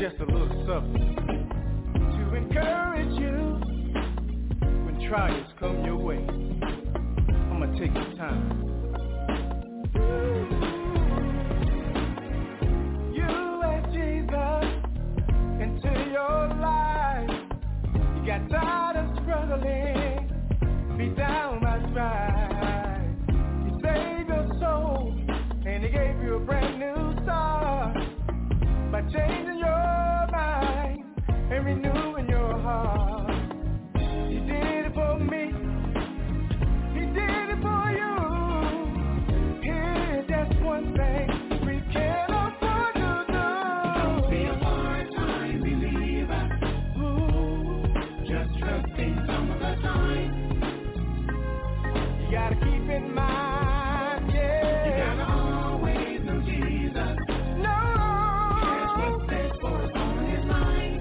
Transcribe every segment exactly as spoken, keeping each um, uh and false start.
just a little something to encourage you when trials come your way. I'm gonna take some time. You ask Jesus into your life. You got tired of struggling, be down by strife. He saved your soul and he gave you a brand new start by changing your mind and renewing your heart. He did it for me. He did it for you. Here's just one thing we can't afford to do. Don't be a part-time believer. Ooh, just trusting some of the time. You gotta keep in mind, yeah. You gotta always know Jesus. No. Here's what's said for us on his mind.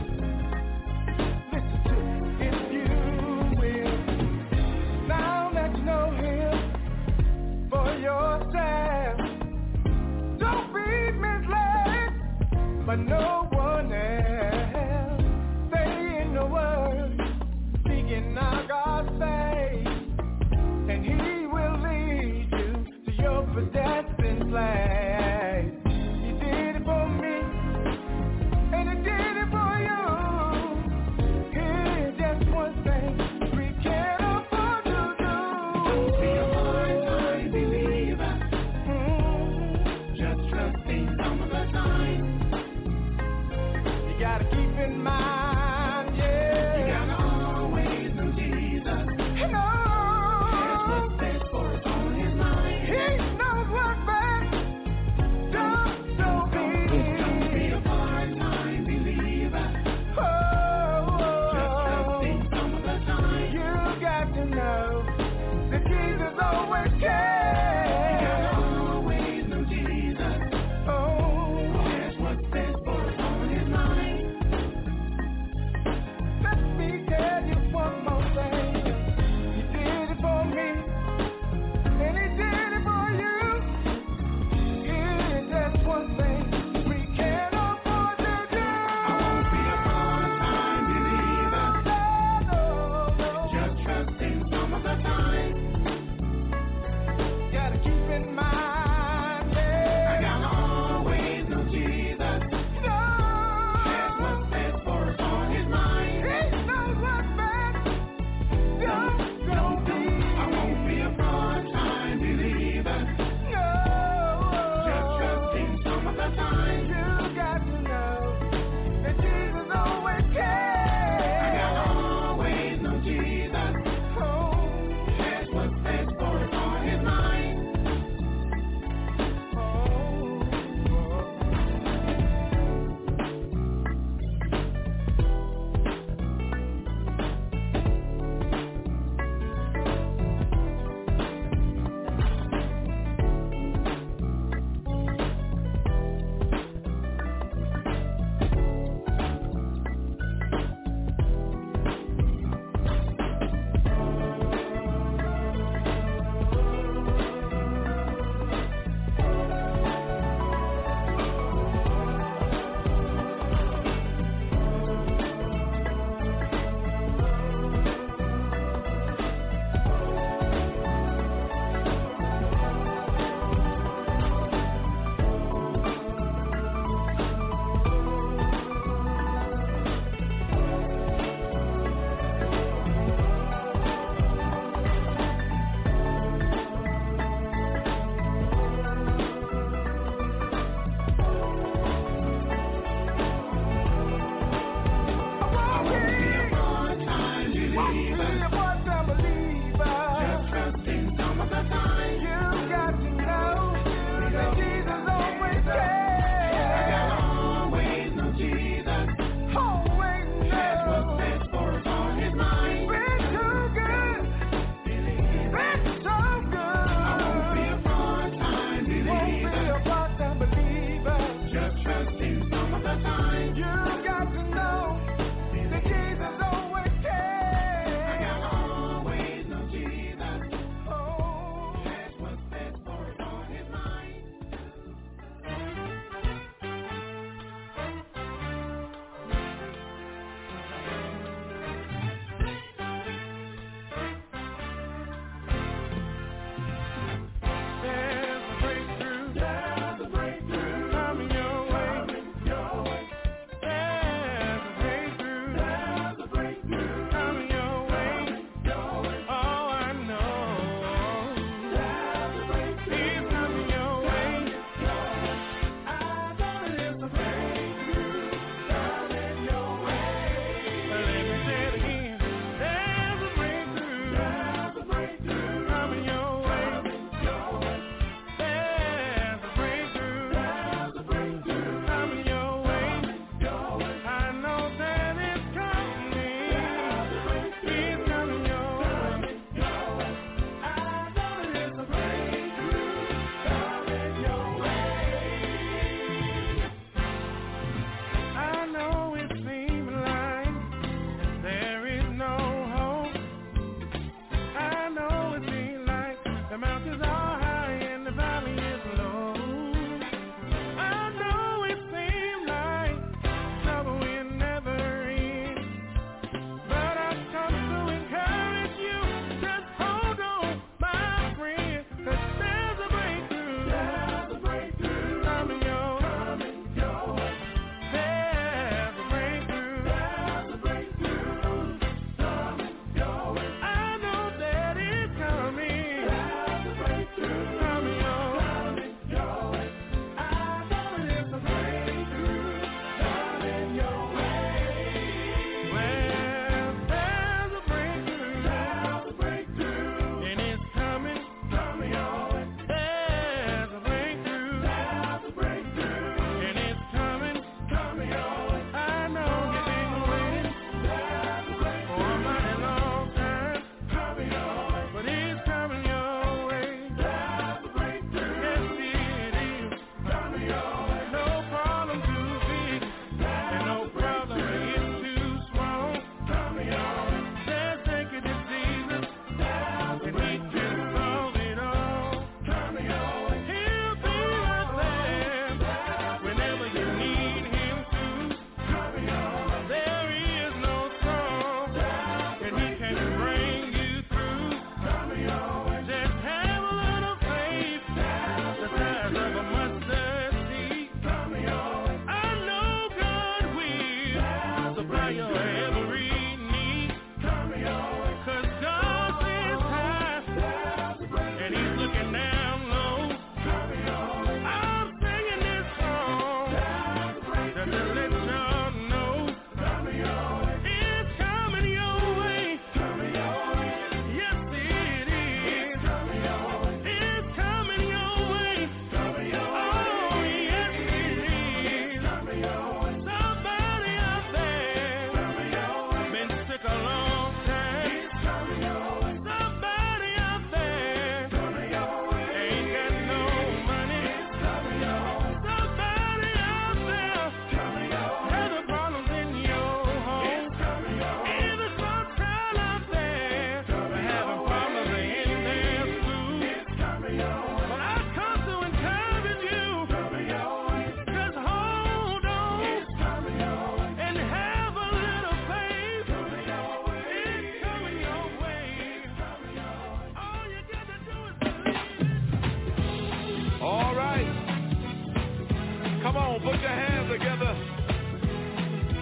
Listen to it if you will. Now that you know him for yourself, don't be misled by no one else. Stay in the word, seeking our God's face, and he will lead you to your predestined place. He did it for me, and he did it for you. Here's just one thing we can't afford to do. Don't be a part-time believer. Mm, just trusting some of the time. You gotta keep in mind, yeah. You gotta always know Jesus. No. He knows what's best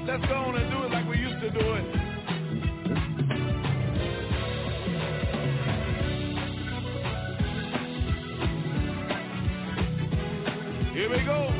Let's go on and do it like we used to do it. Here we go.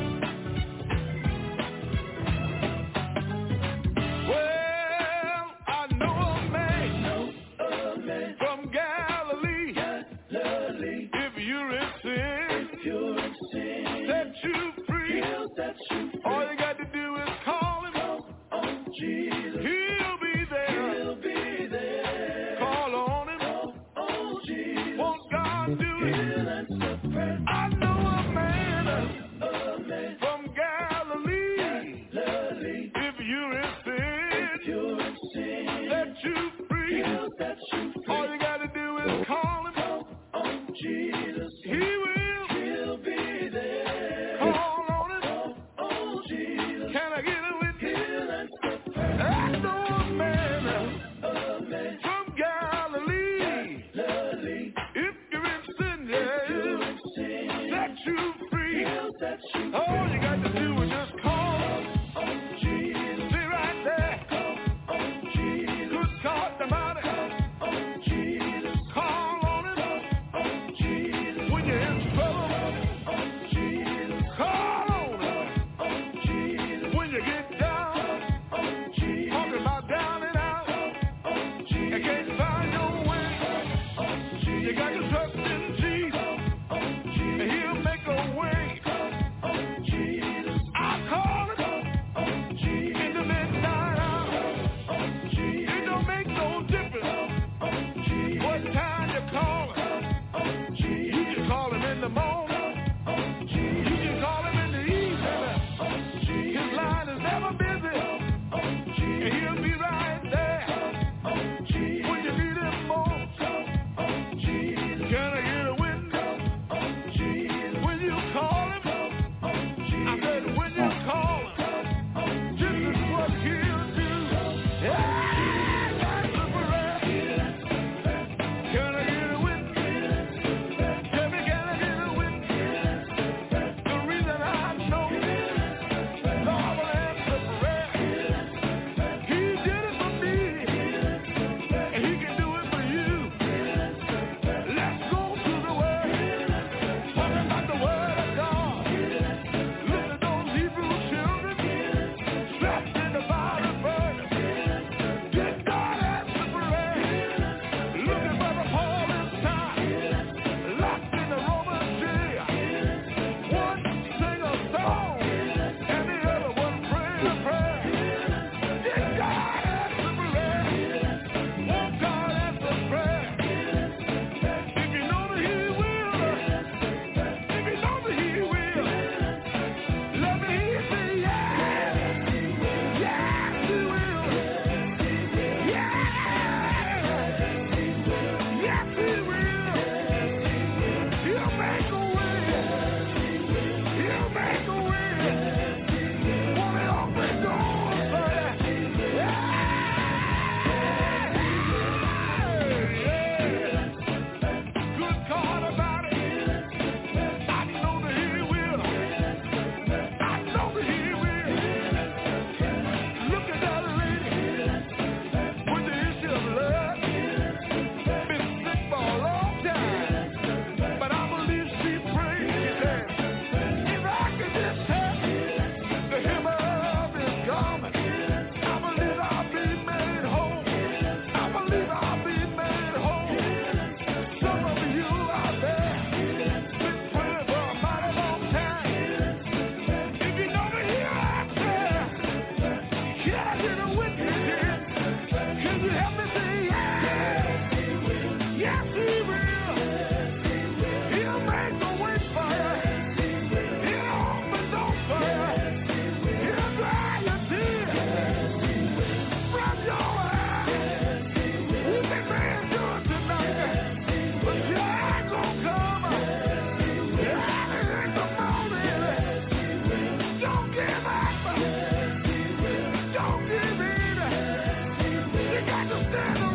Well, I know a man, know a man from Galilee. Galilee. If you're in sin, if you're in sin, set you free. He'll set you free. All you got to do is call him. Call on Jesus. He'll be there. He'll be there. Call on him. Call on Jesus. Won't God do it? He'll answer prayer. I know a man, a man from Galilee. Galilee. If you're in sin, if you're in sin, set you free. He'll set you free. All you got to do is call him. Call on Jesus. He will. He'll be there. Call on him. Call on Jesus. Can I get a witness? He'll answer prayer. I know a man, a man from Galilee. Galilee. If you're in sin, yeah, set you free. He'll set you free. All you got to do is just call on Jesus. Stay right there. Call on Jesus. Good God Almighty. Call on Jesus. Call on him. Call on Jesus. When you're in trouble. Call on Jesus. Call on him. Call on Jesus. When you get down. Call on Jesus. Talking about down and out. Call on Jesus. You can't find your way. Call on Jesus. You got to trust in Jesus. Call on Jesus. And he'll make a way. Call on Jesus. I call him. Call on Jesus. In the midnight hour. Call on Jesus. It don't make no difference. Call on Jesus. What time you call him. Call on Jesus. You can call him in the morning. Call on Jesus. You can call him in the evening. Call on Jesus. His line is never busy. Call on Jesus. And he'll be right there. Call on Jesus. When you need him most. Call on Jesus. Can I get a witness? Call on Jesus. When you call him. Call on Jesus. I said when you call him. Call on Jesus. This is what he'll do. Yeah, that's the prayer. Can I get a witness? Tell me, can I get a witness? The reason I know God will answer prayer. He did it for me, and he can do it for you. Let's go to the word, talking about the word of God. Look at those Hebrew children, trapped in the fiery furnace. Did God answer prayer? Look at Brother Paul inside, locked in the Roman jail. One sing a song, and the other one praying a prayer. Did God answer prayer? Won't God answer prayer? If you know that he will, if you know that he will, let me hear you say yes. Yes, he will. Yes. Yes, he will. He'll make a way. He'll make a way. Won't he open doors for you? Yeah. Yeah. Good God about it. I know that he will. I know that he will. Look at that lady with the issue of blood. Been sick for a long time, but I believe she prayed today. If I could just touch the hem of his garment, I believe I'll be made whole. I believe I'll be made whole. Some of you out there been praying for a mighty long time. If you know that he'll answer, can I get a witness here? Can you help me say yes? Yes, he will. He'll make a way for you. He'll open doors for you. He'll dry your tears from your eyes. We've been praying to it tonight, but joy gonna come. Early in the morning. Don't give up. Don't give in. You got to stand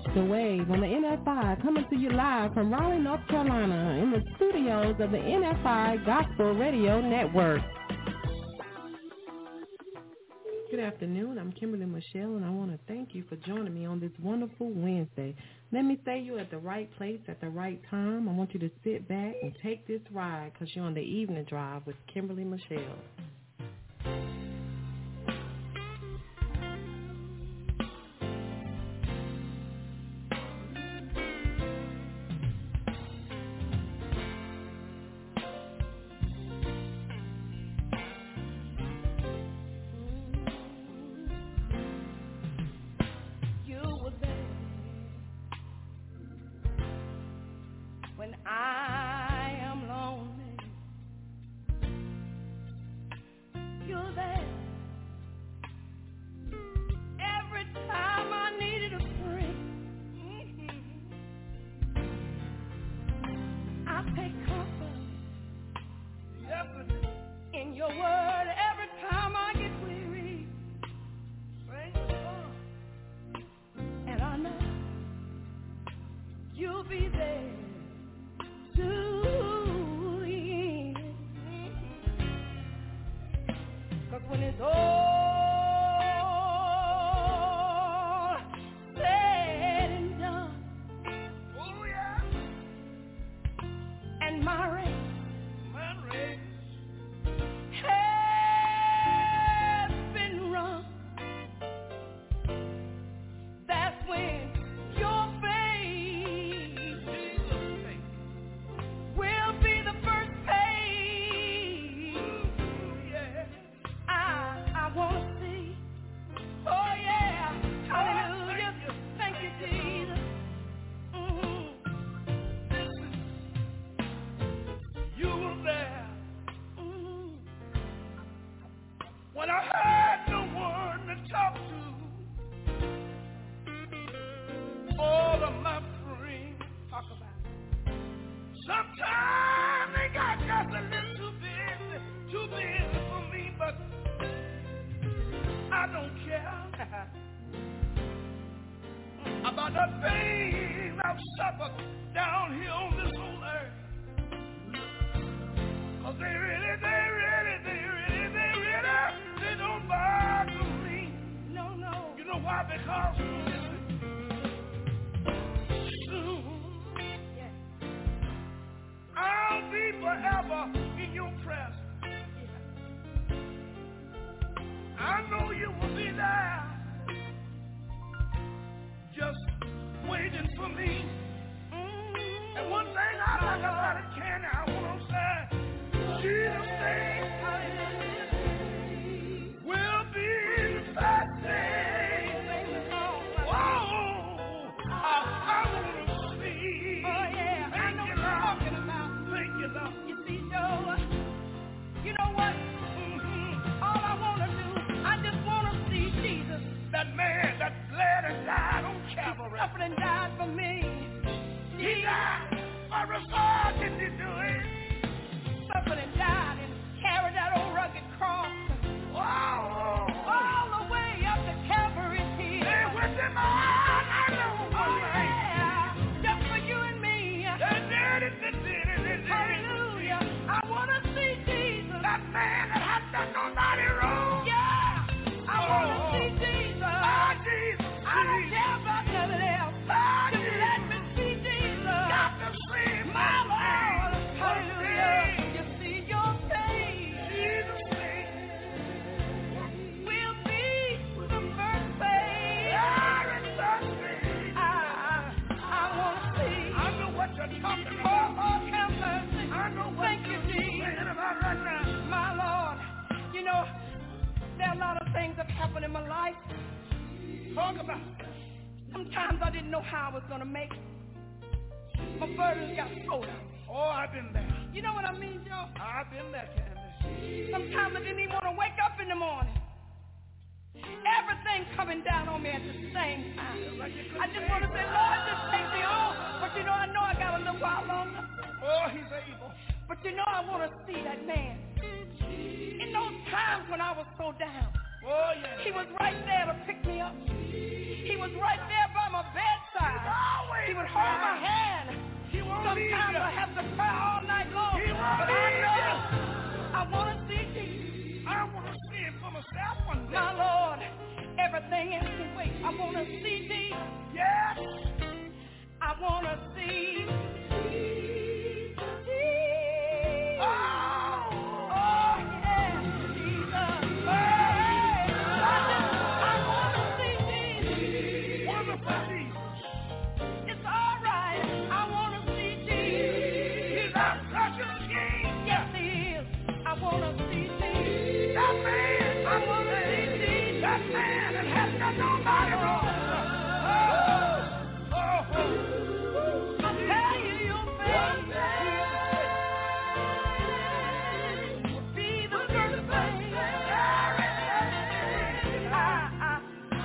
The Wave on the N F I, coming to you live from Raleigh, North Carolina, in the studios of the N F I Gospel Radio Network. Good afternoon. I'm Kimberly Michelle, and I want to thank you for joining me on this wonderful Wednesday. Let me say you're at the right place at the right time. I want you to sit back and take this ride because you're on the evening drive with Kimberly Michelle. But you know, I want to see that man. In those times when I was so down, Oh, yeah. He was right there to pick me up. He was right there by my bedside. He would hold my hand. Sometimes I have to cry all night long. But I know I want to see Jesus. I want to see him for myself one day. My Lord, everything else can wait. I want to see Jesus. Yes. I want to see Jesus. Oh, oh, yeah, Jesus. Hey, I just, I want to see Jesus. Wonderful Jesus. It's all right. I want to see Jesus. He's our precious King. Yes, he is. I want to see Jesus. That man. I want to see Jesus. That man that has done nobody wrong. Oh, oh, oh. I tell you, your faith will be the first thing. I, I,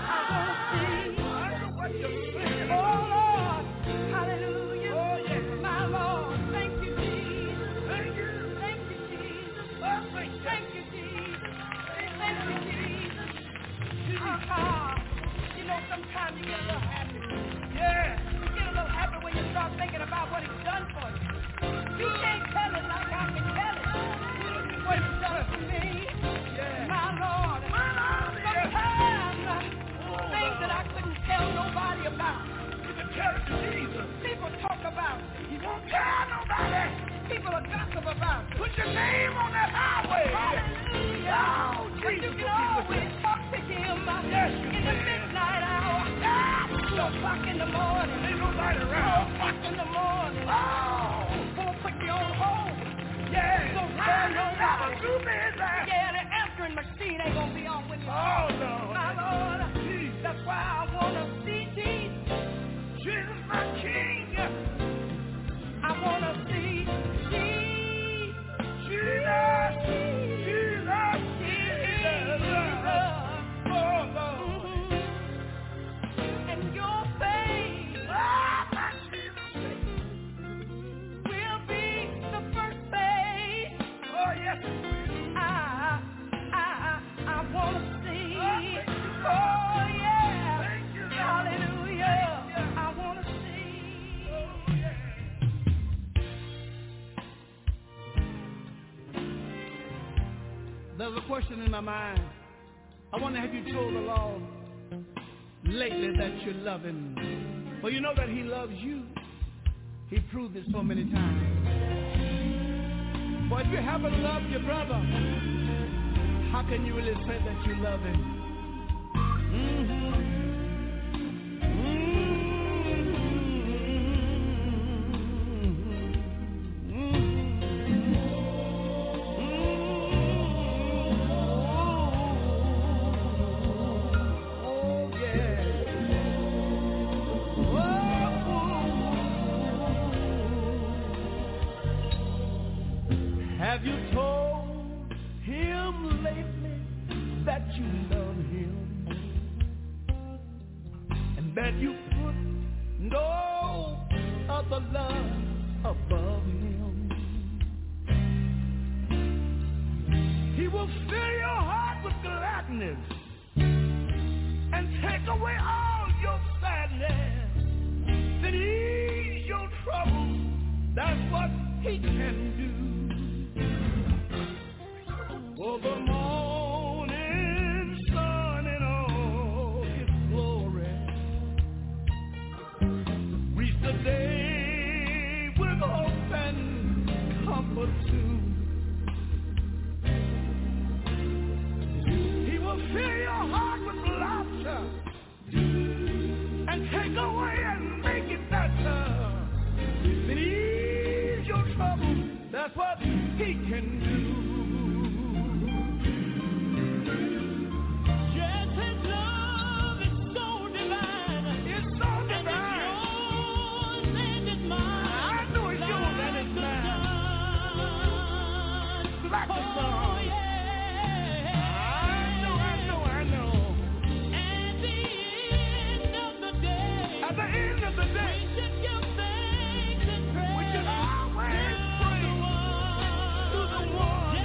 I want to see. Oh, Lord, hallelujah. Oh, yes. My Lord, thank you, Jesus. Thank you. Thank you, Jesus. Oh, thank you. Thank you, Jesus. Thank you, Jesus. Uh-huh. You know, sometimes you get a little happy. Yeah. You get a little happy when you start thinking about what he's done for you. You can't tell it like I can tell it. What he's done for me. Yeah. My Lord. My Lord, yes. Sometimes uh, things that I couldn't tell nobody about. You can tell it to Jesus. People talk about it. You won't tell nobody. People will gossip about it. Put your name on that highway. Hallelujah. Oh, But Jesus you will can be with always you. talk to him uh, Yes, you in the can. midnight hour. Two o'clock in the morning. Ain't nobody Four around. o'clock in the morning. Oh, Won't put you on hold. yeah. Don't I tell never nobody. do busy. Yeah, the answering machine ain't gonna be on when you Oh, call. no. My Lord, Jesus. that's why I wanna see Jesus. Jesus, my King. I wanna see Jesus. Jesus. Jesus. Jesus. Oh, Lord. Mhm. And your faith Ah, my Jesus. will be the first thing Oh, yes, it will. I, I, I wanna see. Oh, thank you, Lord. Oh, yeah. Thank you, Lord. Hallelujah. I wanna see. Oh, yeah. There's a question in my mind. I wonder, have you told the Lord lately that you love him? Well, you know that he loves you. He proved it so many times. But if you haven't loved your brother, how can you really say that you love him? Mm-hmm. Have you told him lately that you love him and that you put no other love above him? He will fill your heart with gladness and take away all your sadness, then ease your troubles. That's what he can do. For the morning sun in all its glory, reach the day with hope and comfort too. He will fill your heart with laughter and take away and make it better. Then ease your trouble. That's what he can do. One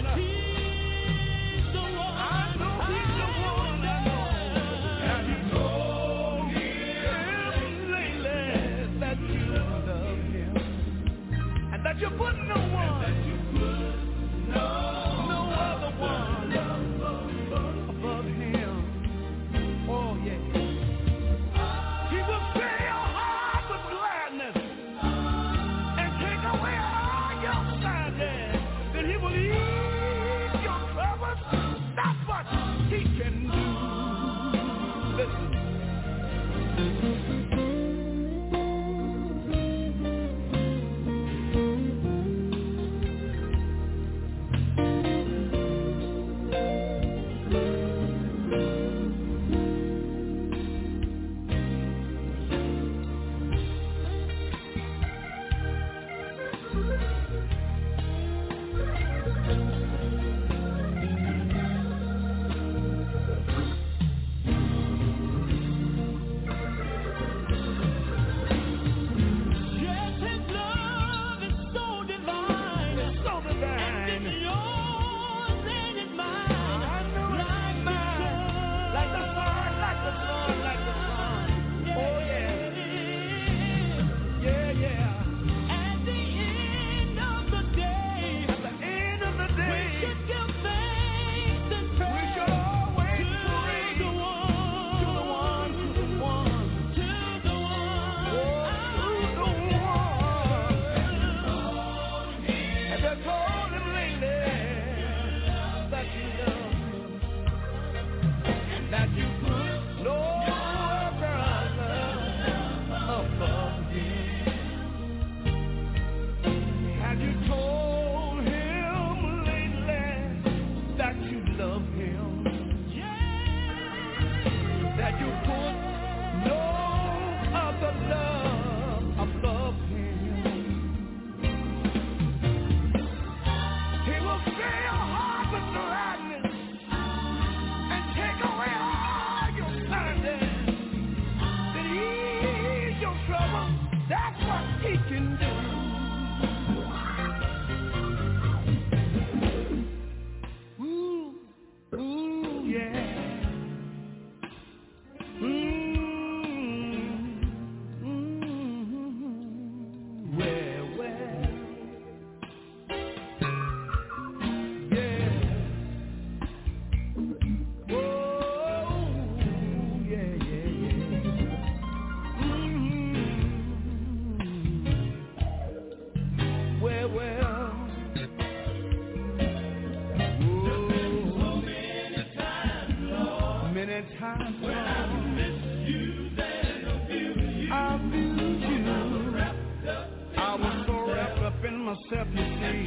myself, you see.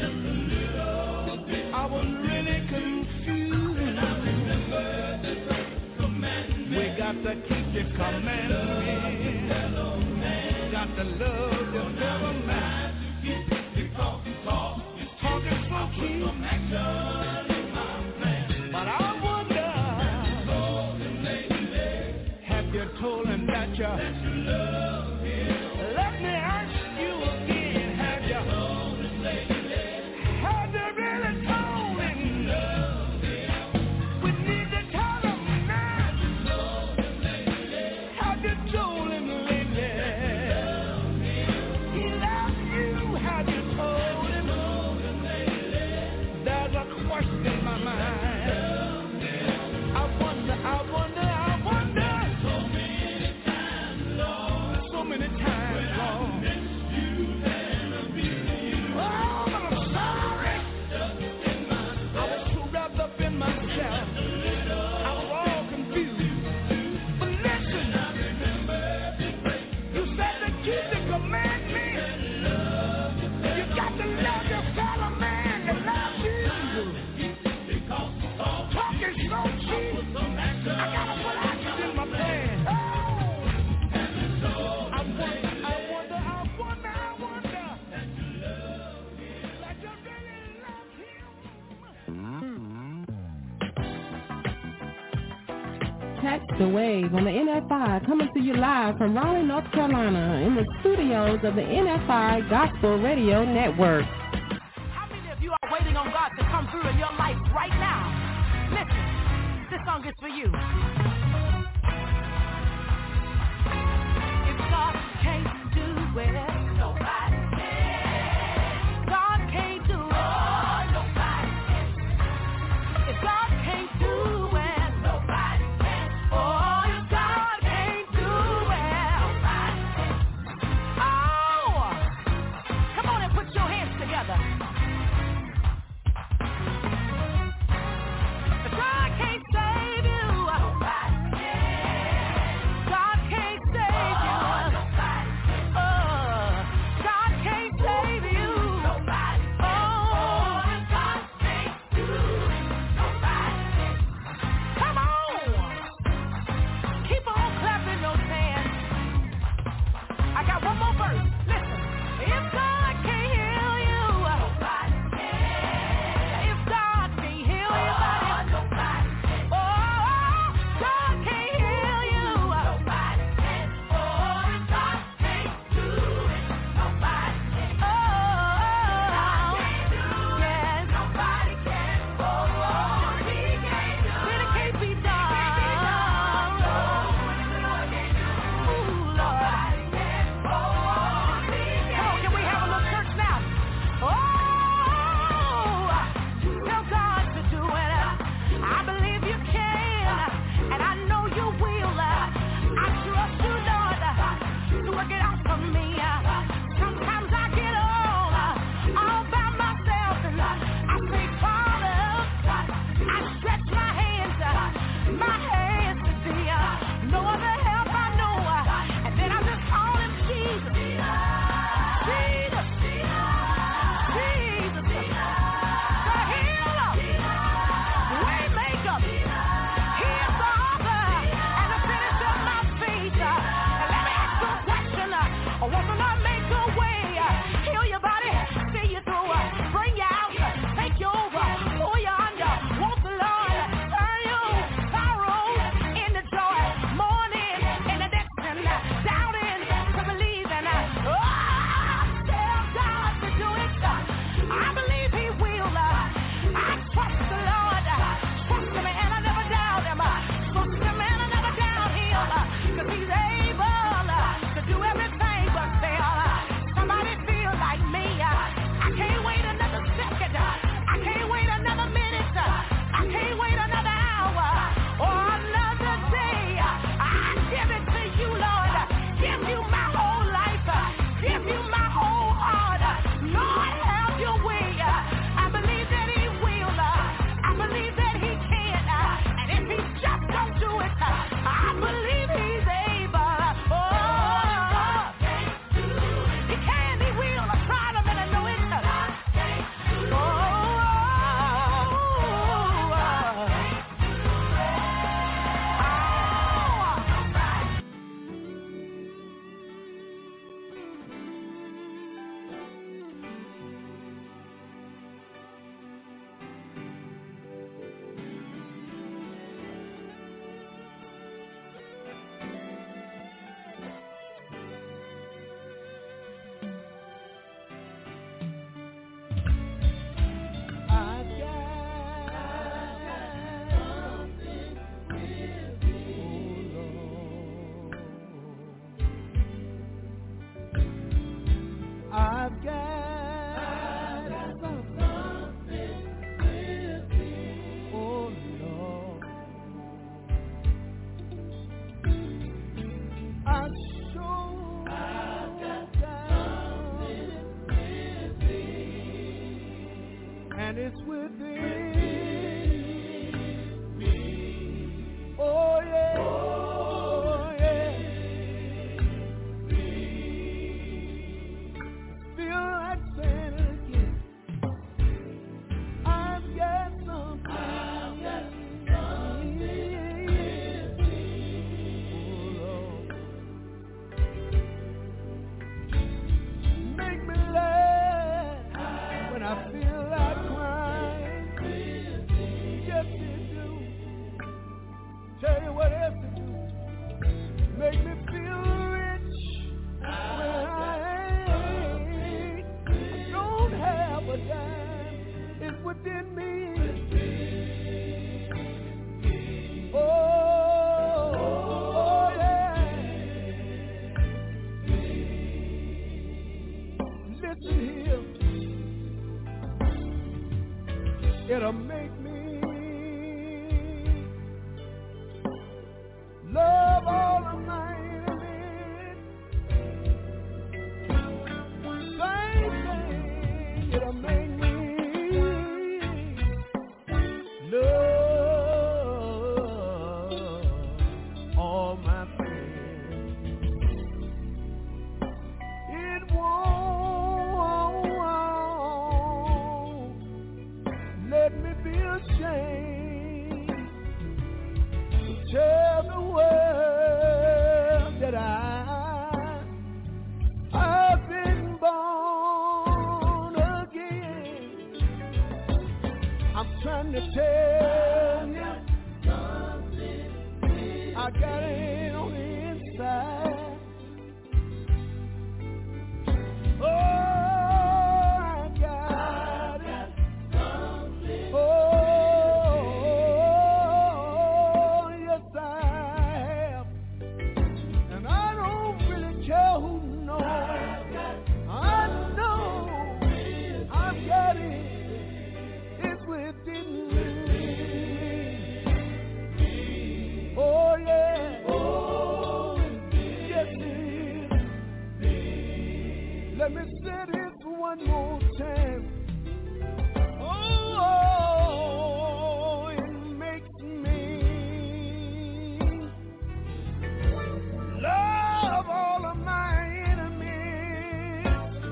I was really confused. We got to keep the commandments. Got to love your fellow man. Talking so key. But I wonder, have you told him that you love him? Let me ask you again, have you? Have you really told him? We need to tell him now. Have you told him lately? He loves you. Have you told him? There's a question in my mind. I wonder, I wonder, I wonder. So many times, Lord. So many times, Lord. Oh, but I'm sorry. I was too wrapped up in myself. I was all confused. But listen, you said to keep the commandments. You got to love your fellow man that loves you. Talk is so cheap. I gotta put action in my plan. Oh, I wonder, I wonder, I wonder, I wonder that you really love him. Catch the wave on the N F I, coming to you live from Raleigh, North Carolina, in the studios of the N F I Gospel Radio Network. How many of you are waiting on God to come through in your life right now? Listen, this song is for you. If God can't do it, nobody can. God can't do it. Oh, nobody can. If God can't do it, nobody can. Oh, if God can't do it, nobody can. Oh, come on and put your hands together. If God can't save you, nobody and it's within me. Oh yeah, oh yeah. Feel like saying it again. I've got something. I've got something. Oh Lord, make me laugh when I feel like crying. Yes, you do. Tell you what else to do. Make me feel rich when I ain't. I don't have a dime. It's within me. Oh, oh yeah. Listen here. It'll make me love all of my enemies. Same thing. It'll make me love all my friends. It won't let me be ashamed to tell the world that I I've been born again. I'm trying to tell you something. I got it on the inside. Oh, I got it. Oh, yes I have. And I don't really care who knows. I know I've got it. It's within me. Oh yeah. Oh, yes it is. Let me say this one more time. Oh, it makes me love all of my enemies.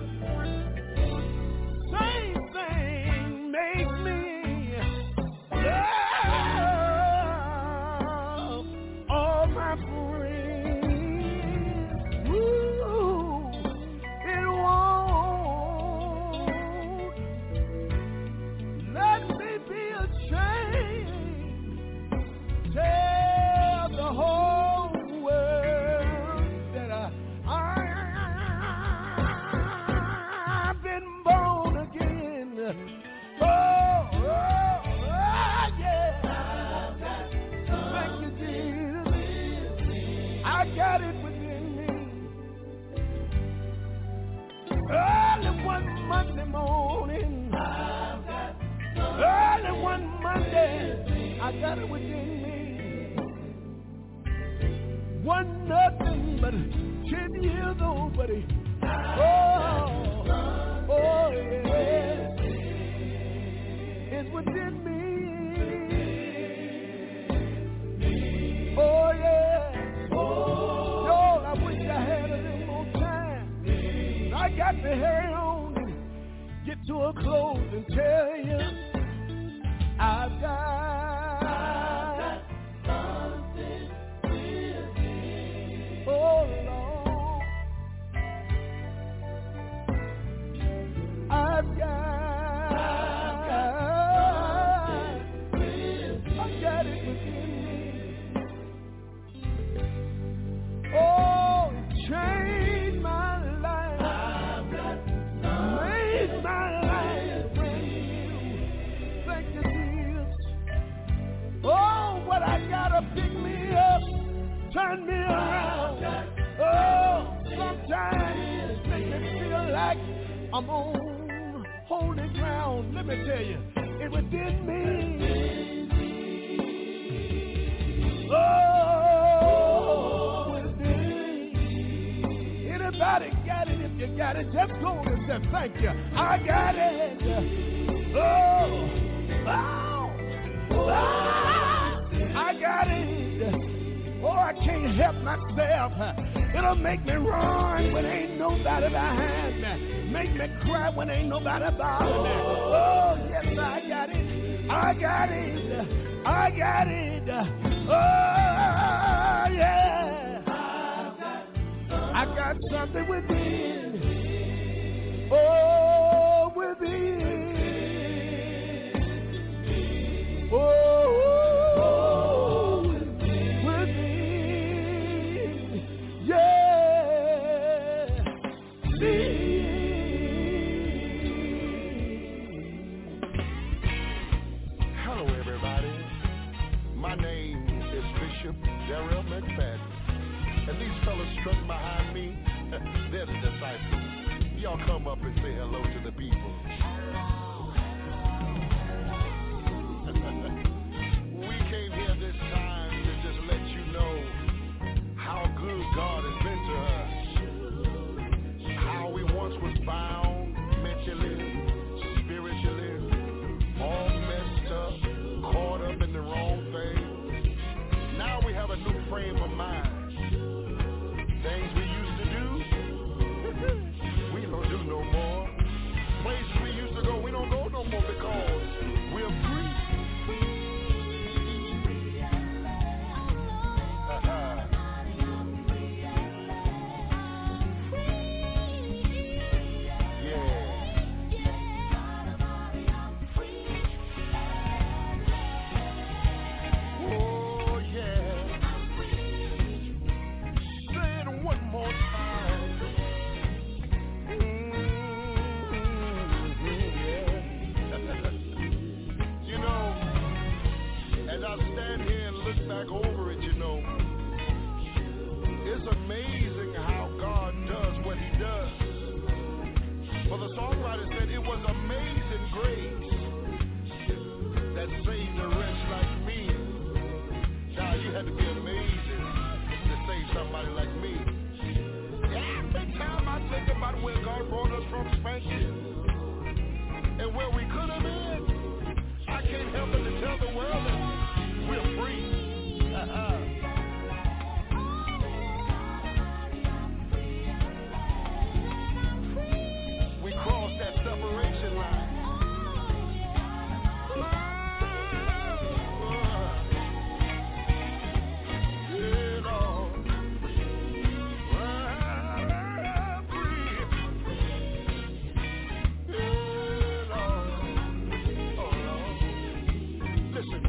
Same thing makes me love all my friends. Ooh, it won't let me be ashamed. Tell the whole world that I, I've been born again. Oh, oh, oh yeah. Thank you, Jesus. I got it within me. Early one Monday morning. Early one Monday, I got it within me. One nothing but ten years old, buddy. Oh, oh yeah, it's within me. Oh yeah, Lord, I wish I had a little more time. I got to hurry on and get to a close and tell you I've got something within. Oh Lord, I've got, I've got it within me. Oh, it changed my life. I've got made my life brand new. Thank you, Jesus. Oh, what I gotta pick me up, turn me around. Oh, sometimes it makes me feel like I'm on holy ground. Let me tell you, it within me. Oh, within me. Anybody got it? If you got it, just go and say thank you. I got it. Oh, oh, oh, I got it. Oh, I can't help myself. It'll make me run when ain't nobody behind me. Make me cry when ain't nobody bothering me. Oh, yes, I got it. I got it. I got it. Oh, yeah. I got something within. Oh, within. Oh, within. Yeah. See. Hello, everybody. My name is Bishop Darrell McFadden. And these fellas strutting behind me, they're the disciples. Y'all come up and say hello to the people. We came here this time to just let you know how good God has been to us. How we once was bound mentally, spiritually, all messed up, caught up in the wrong thing. Now we have a new frame of mind. Things we used to do, we don't do no more. Places we used to go, we don't go no more because we're free. Over it, you know, it's amazing how God does what he does. For the songwriter said it was amazing grace that saved a wretch like me. Now you had to be amazing to save somebody like me. Every time I think about where God brought us from spanking and where we could have been, I can't help but to tell the world that we're free. Uh-uh. We crossed that separation line. Yeah, Lord. Free. Yeah, Lord. Oh, Lord. Listen.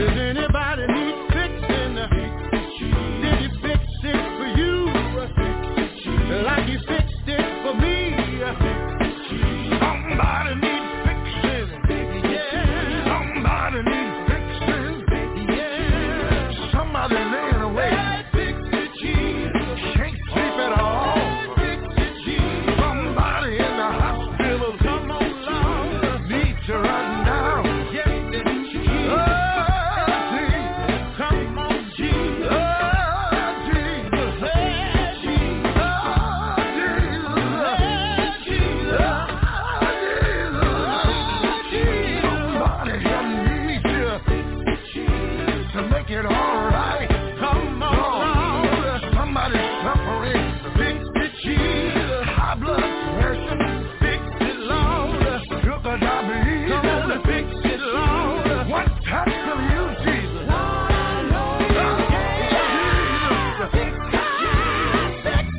Does anybody need fixing? Did he fix it for you? Like he fixed it for me? Somebody needs fixing. Yeah. Somebody needs fixing. Yeah. Somebody laying away. Fix it, Jesus. Can't sleep at all. Fix it, Jesus. Somebody in the hospital. Come on, Lord. Needs to run down. Yes, it is Jesus. Oh, Jesus. Come on, Jesus. Oh, Jesus. Hey, Jesus. Oh, Jesus. Hey, Jesus. Oh, Jesus. Somebody needs you to make it all right. Come on, somebody suffering. Fix it, Jesus. High blood pressure. Fix it, Lord. Sugar diabetes. Come on, fix it, Lord. One touch from you, Jesus. Oh, Jesus. Fix it,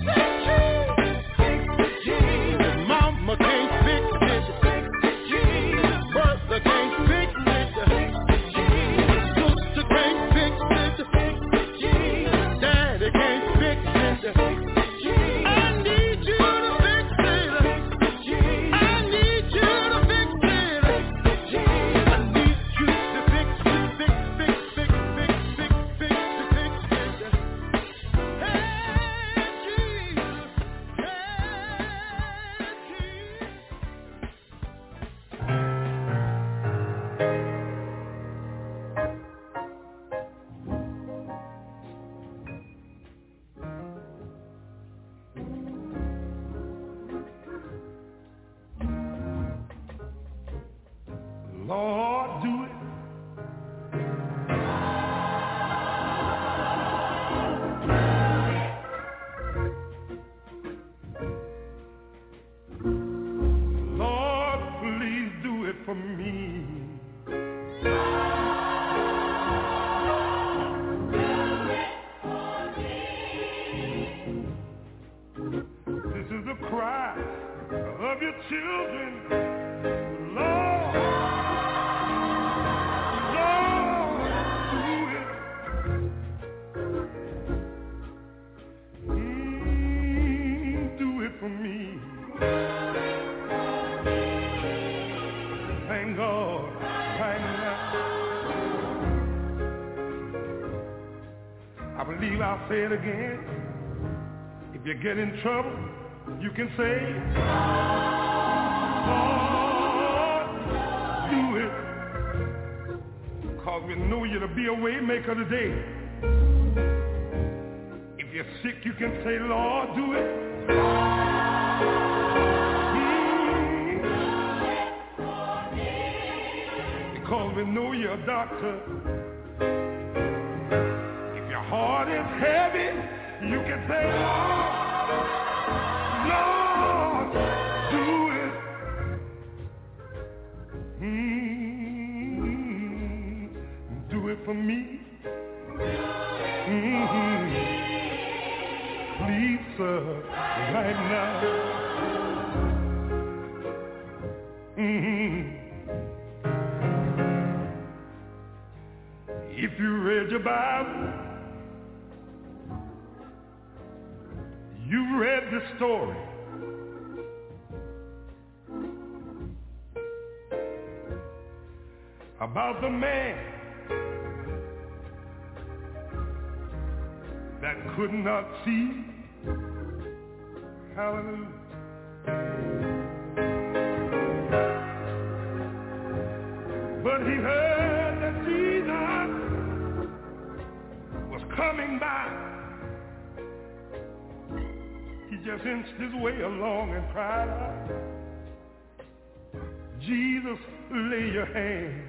Jesus. Mama can't fix it. Fix it, Jesus. Brother can't fix it. Fix it, Jesus. Sister can't fix it. Fix it, Jesus. Daddy can't fix it. Fix it, Jesus. I need you to fix it. Fix it, Jesus. I need you to fix it. Fix it, Jesus. I need you to fix it. Fix, fix, fix, fix, fix, fix, fix, fix it. Hey, Jesus. Lord, do it. Lord, please do it for me. This is the cry of your children. Lord, Lord, do it. Mm, do it for me. Thank God right now. I believe I'll say it again. If you get in trouble, you can say, Lord, do it. Cause we know you to be a way maker today. If you're sick, you can say, Lord, do it. Mm. Because we know you're a doctor. If your heart is heavy, you can say, Lord, Lord, do it. Mm, do it for me. Mm-hmm. Please, sir, right now. Mm-hmm. If you read your Bible, you read the story about the man that could not see. Hallelujah. But he heard that Jesus was coming by. He just inched his way along and cried out, Jesus, lay your hand.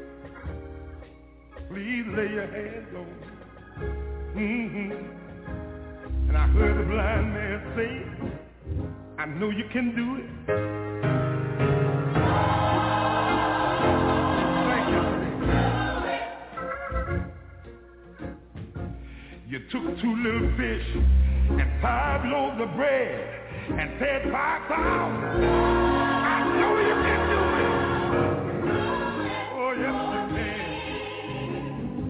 Please lay your hands on me. Mm-hmm. And I heard the blind man say, I know you can do it. Thank you. You took two little fish and five loaves of bread and fed five thousand. I know you can do it. Oh, yes, you can.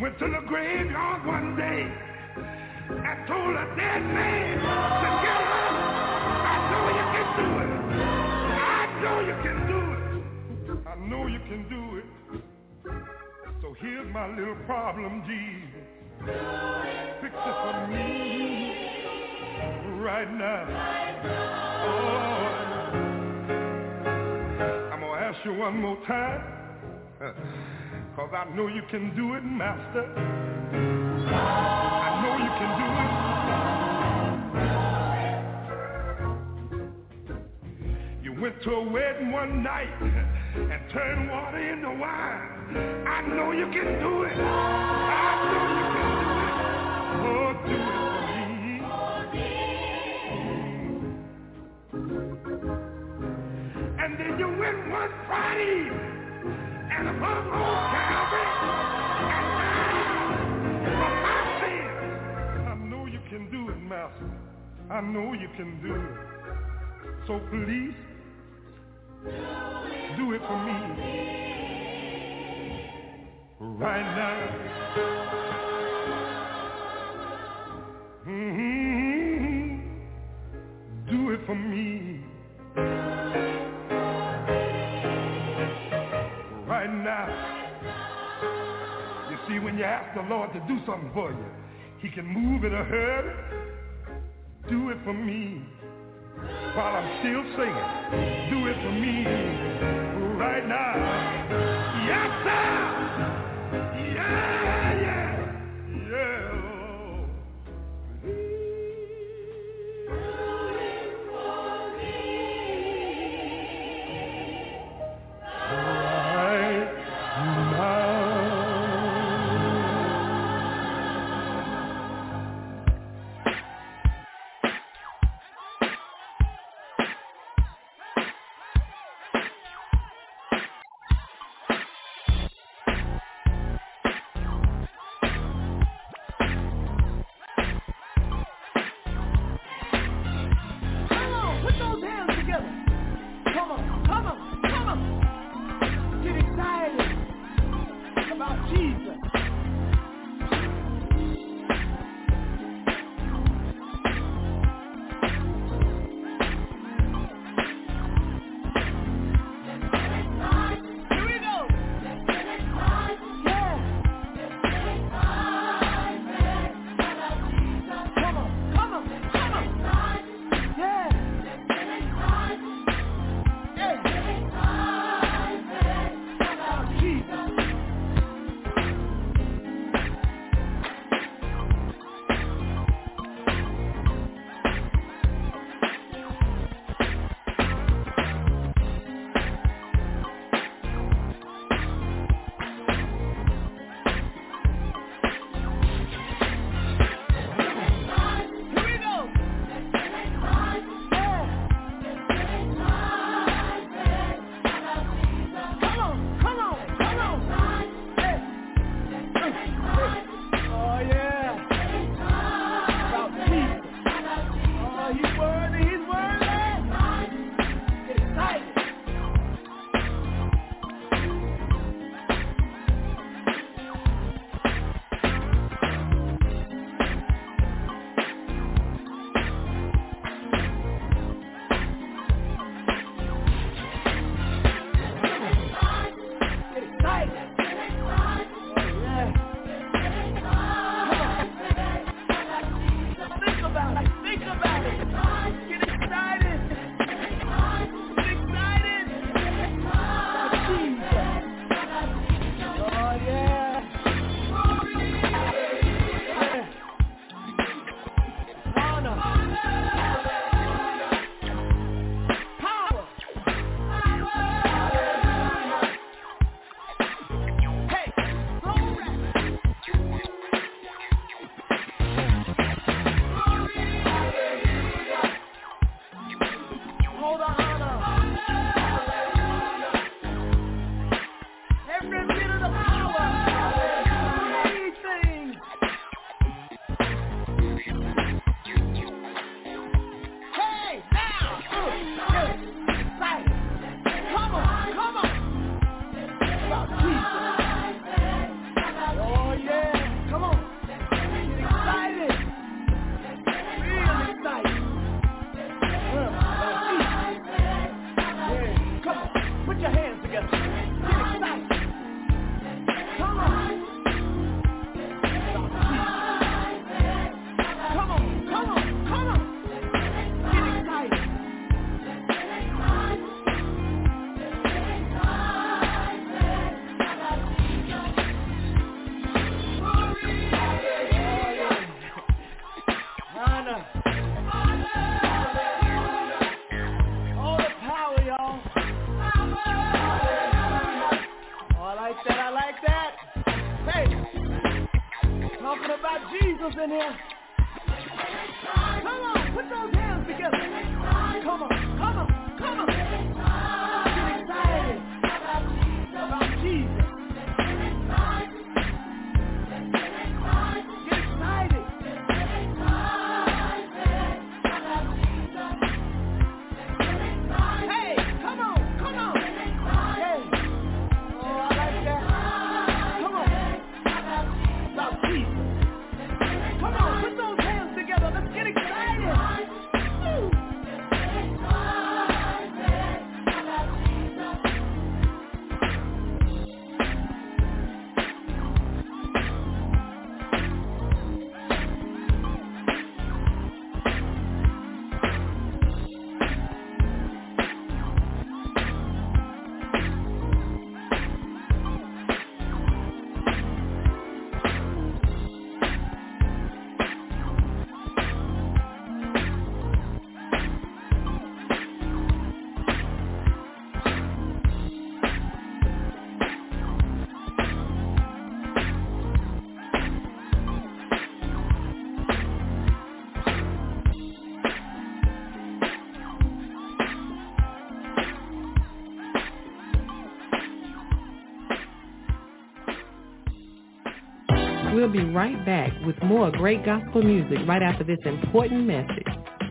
went to the graveyard one day and told a dead man to get up. I know you can do it. I know you can do it. I know you can do it. So here's my little problem, Jesus. Fix it for me right now. Oh, I'm going to ask you one more time, because I know you can do it, Master. I know you can do it. You went to a wedding one night and turned water into wine. I know you can do it. I know you can do it. Oh, do it for me. And then you went one Friday and above all Calvary and died for my sins. I know you can do it, Master. I know you can do it. So please, do it for me right now. Mm-hmm. Do it for me right now. You see, when you ask the Lord to do something for you, he can move in a hurry. Do it for me while I'm still singing. Do it for me right now. Yes, sir. Yeah, yeah, yeah. Right now. like that? Hey, talking about Jesus in here. Come on, put those hands together. Come on, come on, come on. Get excited about Jesus. Get excited. Hey, come on, come on. Hey, oh, I like that. Come on, about Jesus. Come on, put those hands together. Let's get excited. Woo. We'll be right back with more great gospel music right after this important message.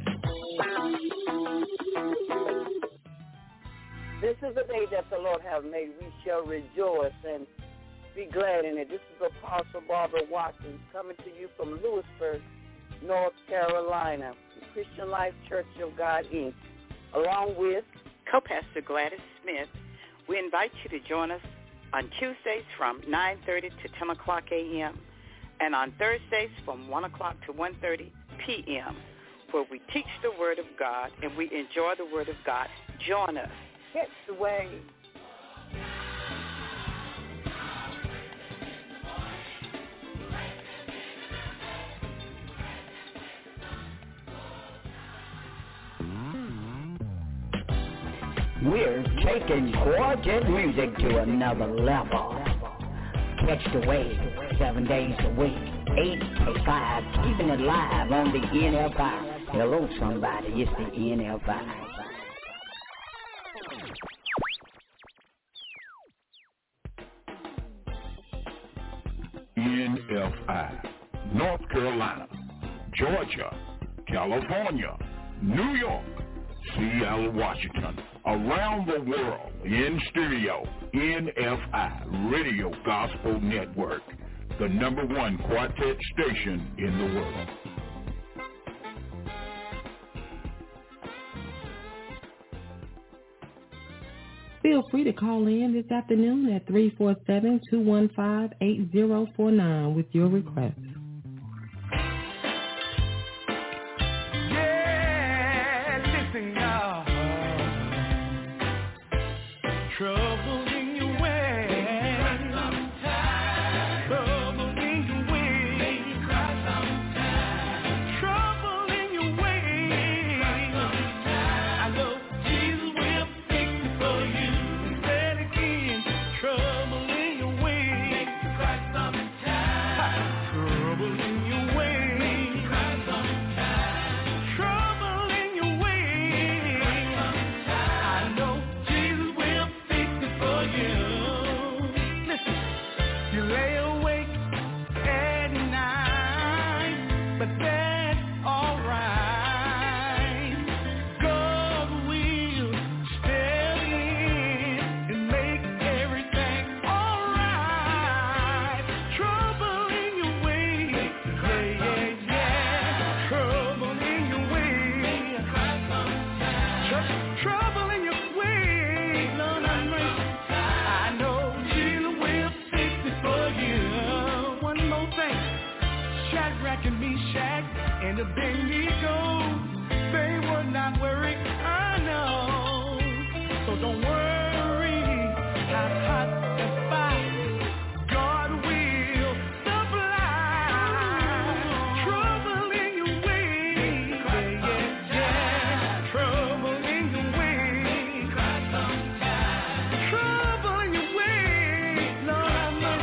This is the day that the Lord has made. We shall rejoice and be glad in it. This is Apostle Barbara Watkins coming to you from Lewisburg, North Carolina, Christian Life Church of God, Incorporated, along with Co-Pastor Gladys Smith. We invite you to join us on Tuesdays from nine thirty to ten o'clock a.m. and on Thursdays from one o'clock to one thirty p.m., where we teach the Word of God and we enjoy the Word of God. Join us. Catch the Wave. We're taking gorgeous music to another level. Catch the Wave, seven days a week, eight to five, keeping it live on the N F I. Hello, somebody, it's the N F I. N F I, North Carolina, Georgia, California, New York, Seattle, Washington, around the world, in stereo, N F I, Radio Gospel Network, the number one quartet station in the world. Feel free to call in this afternoon at three four seven, two one five, eight zero four nine with your request. Yeah, listen, y'all. Trouble in your way. Trouble in your way. Trouble in your way. I know Jesus will fix it for you. Say it again. Trouble in your way. Trouble in your way. Trouble in your way. I know Jesus will fix it for you. Listen, you lay awake at night, but that's alright. God will step in and make everything alright. Trouble in your way, yeah, yeah, yeah. Trouble in your way. Tr- trouble in your way, Lord have mercy. I know Jesus will fix it for you. One more thing, Shadrach and Meshach and Abednego, they were not worried, I know. So don't worry how hot the fire, God will supply. Trouble in your way, yeah, yeah, yeah. Trouble in your way. Trouble in your way, Lord have mercy.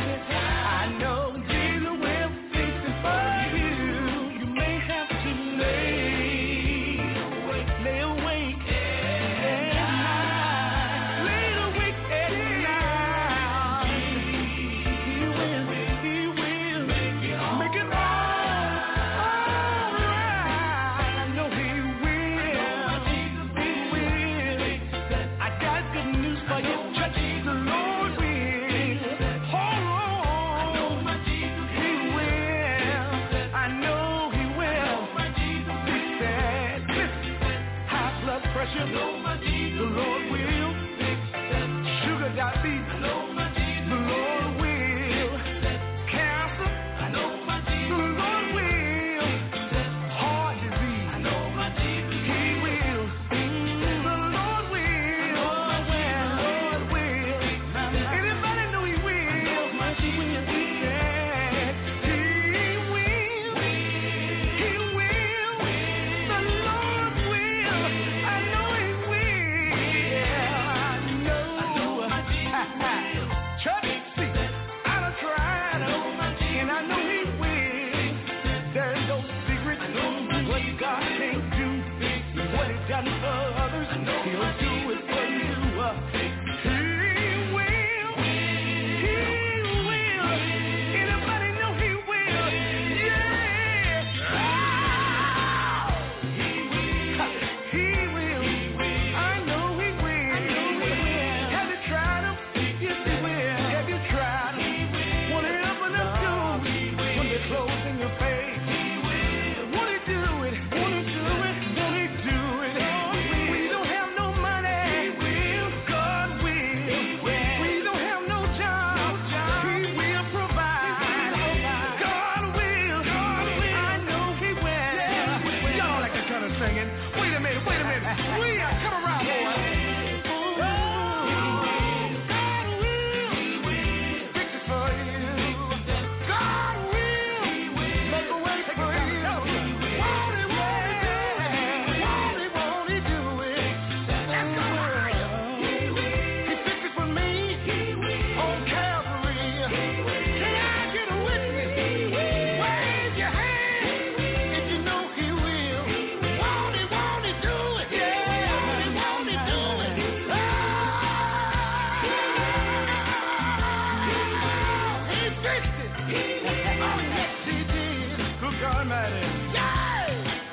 Yes, he did. Good God Almighty. Yeah!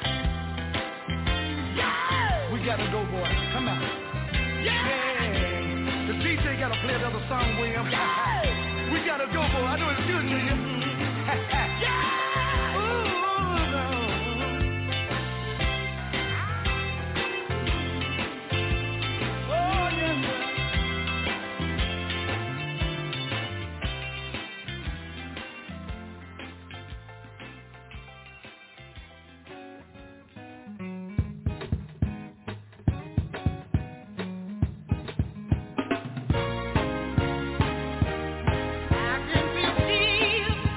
Yeah! We gotta go, boy. Come on. Yeah! Yeah. The D J gotta play another song, William. Yeah! We gotta go, boy. I know it's good to you. Yeah! Ooh, no. Oh, yeah. I can feel Jesus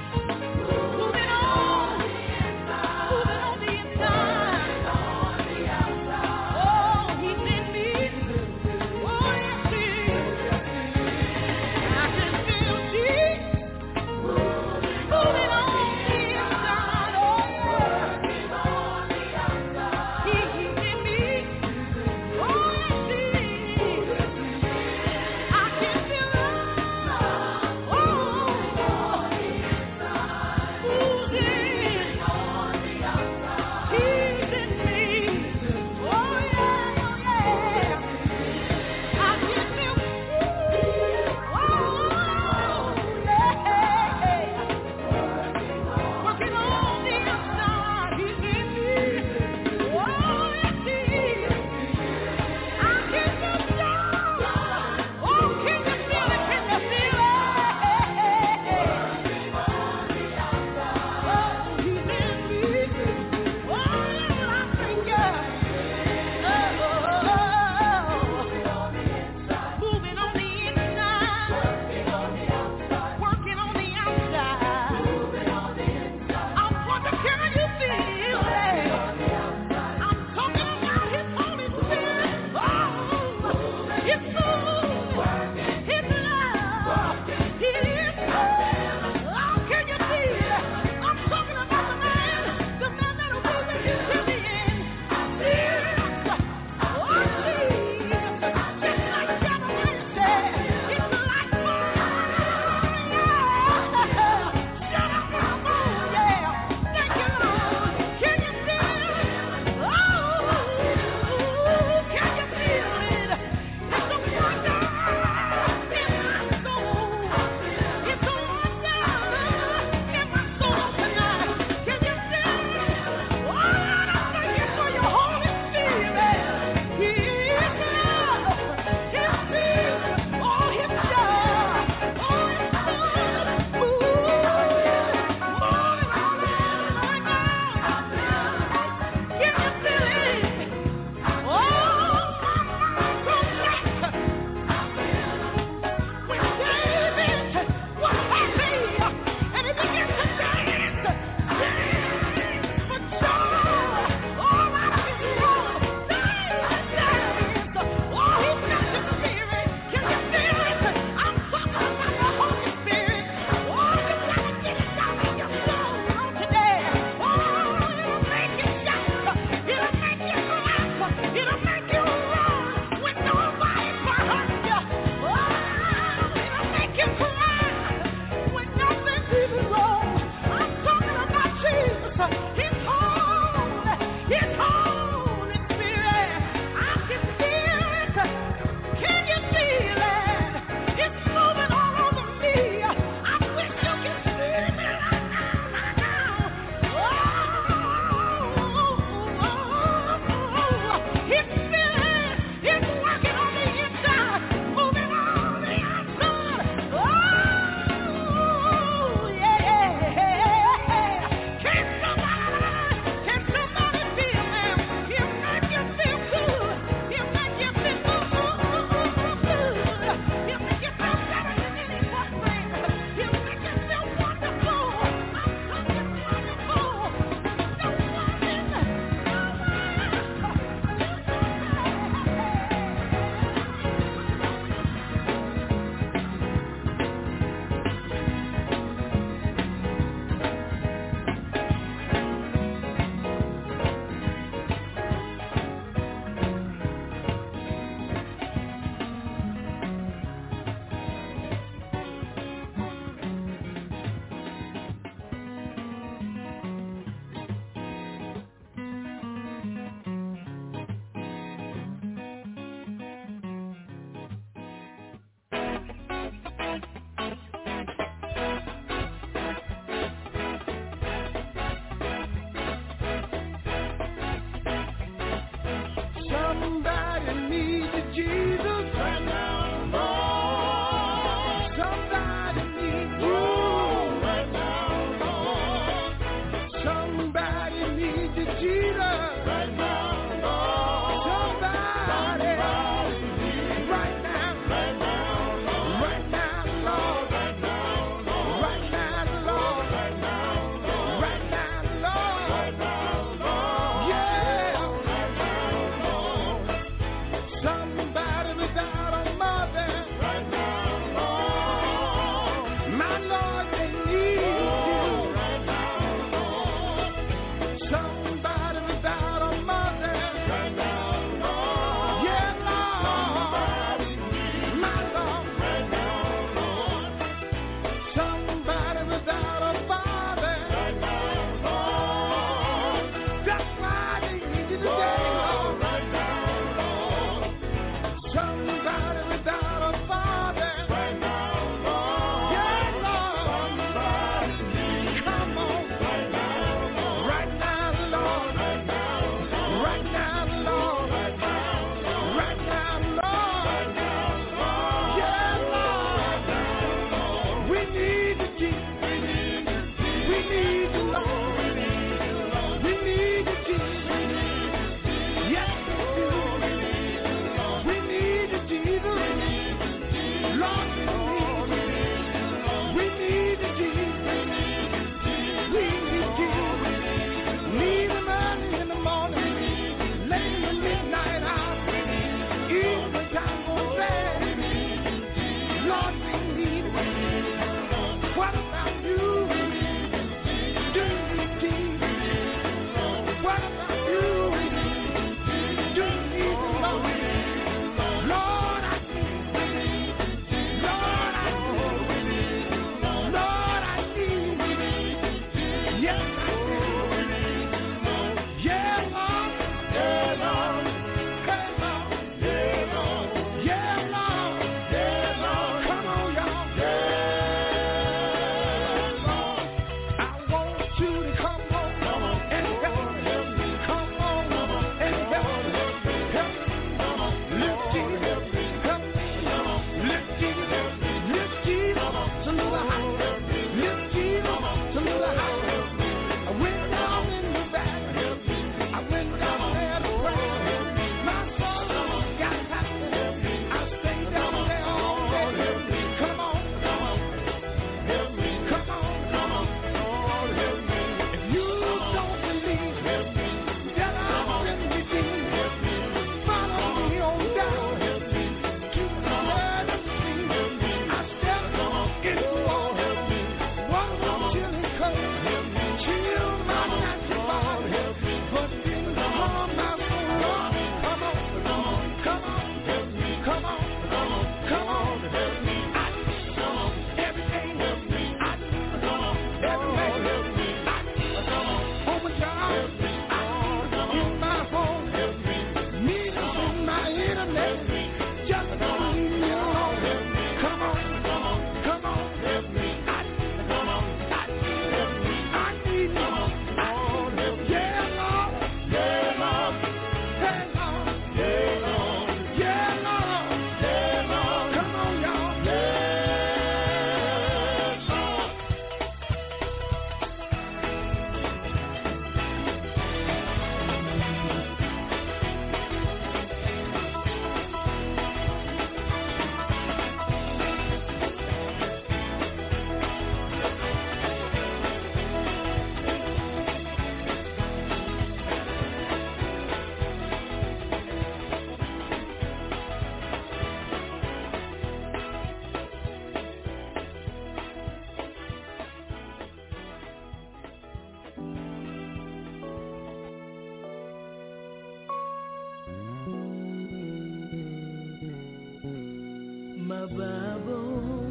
my Bible.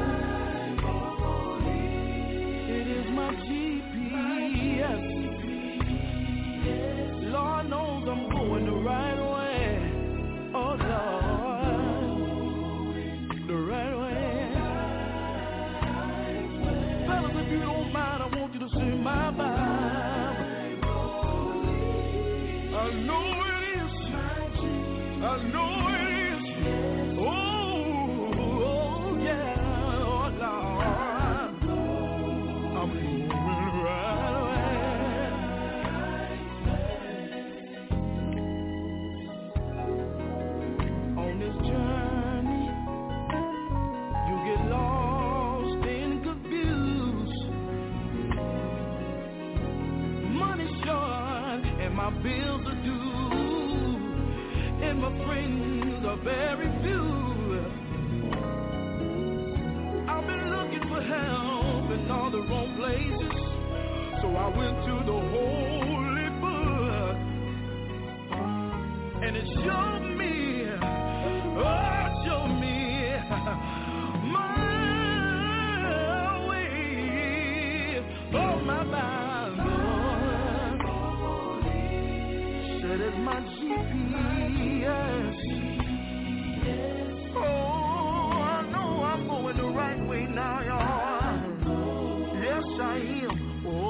It is my G P S. Lord knows I'm going the right way. Oh Lord, the right way. Fellas, if you don't mind, I want you to see my Bible. I know it is. I know it is. Oh, oh yeah, oh Lord, I'm moving right away. On this journey, you get lost and confused. Money's short and my bills are due, and my friends are very few. I've been looking for help went to the holy book, and it showed me, oh, showed me my way, oh, my Bible said it's my G P S. Oh, I know I'm going the right way now, y'all. Yes, I am. Oh,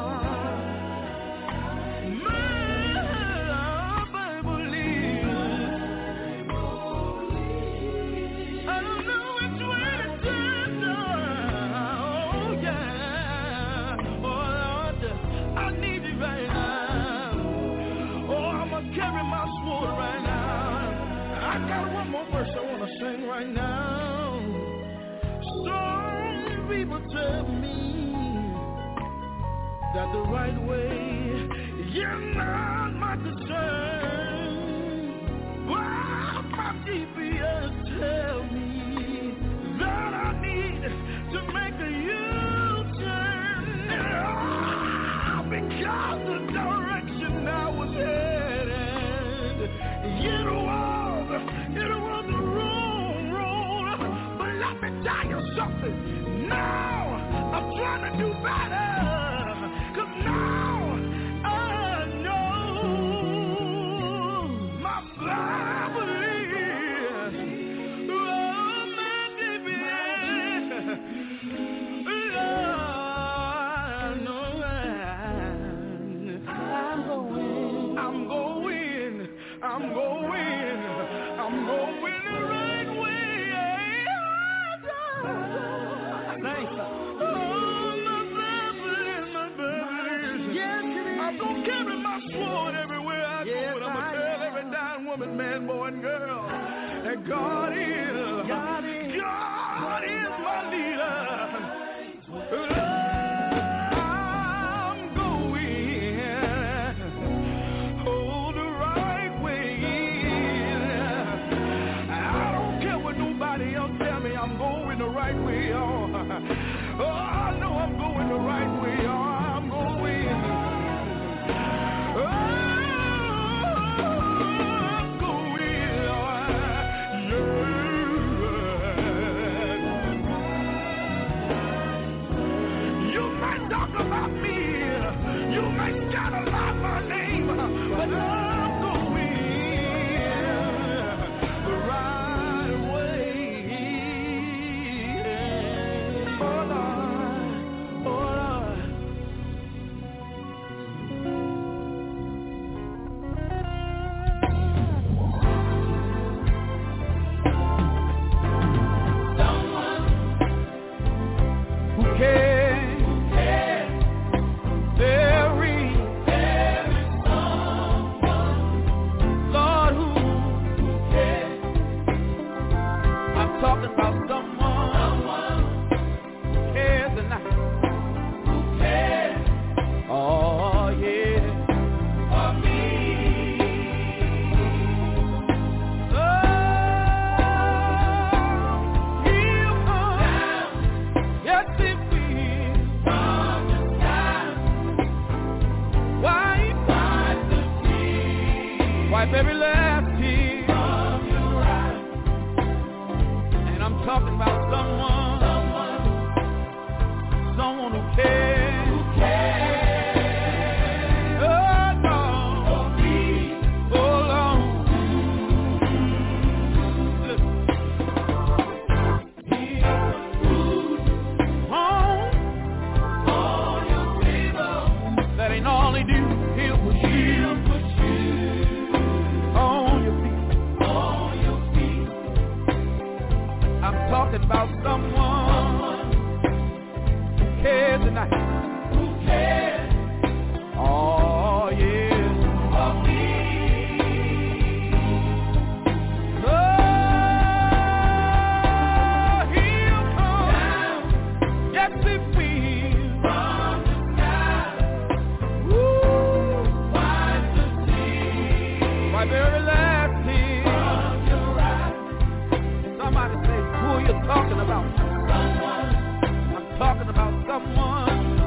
my Bible is. I don't know which way to turn now. Oh, yeah. Oh, Lord, I need you right now. Oh, I'm going to carry my sword right now. I got one more verse I want to sing right now. Some people tell me that the right way is not my concern. Well, my G P S tell me that I need to make a U-turn. Oh, because the direction I was headed, it was, it was the wrong road. But let me tell you something. Now I'm trying to do better. Cause now I know my Bible is. Oh, my baby. Lord, no, I'm going, I'm going, I'm going, I'm going the right way. Thanks. Carry my sword everywhere I yes, go, and I'm going to tell every dying woman, man, boy, and girl that God is, God is, God is my leader. I'm going, oh, the right way. I don't care what nobody else tell me, I'm going the right way. Oh, oh I know I'm going the right way. Oh, I'm going. About me, you may scandalize my name, but I'm going the right way. Oh Lord, oh Lord. Someone who cares. Every last tear from your eyes. And I'm talking about someone, someone, someone who cares, who cares. Oh Lord, for me, oh Lord. Home, all your people. That ain't all they do. He'll push you, he'll push you. Talking about someone who cares tonight. Who cares? Oh, yeah. For me. Oh, he'll come down. Yes, it will. From the sky. Woo. Wipe the tears. Wipe every last tear from your eyes. Somebody say, who are you talking about? Someone. I'm talking about someone.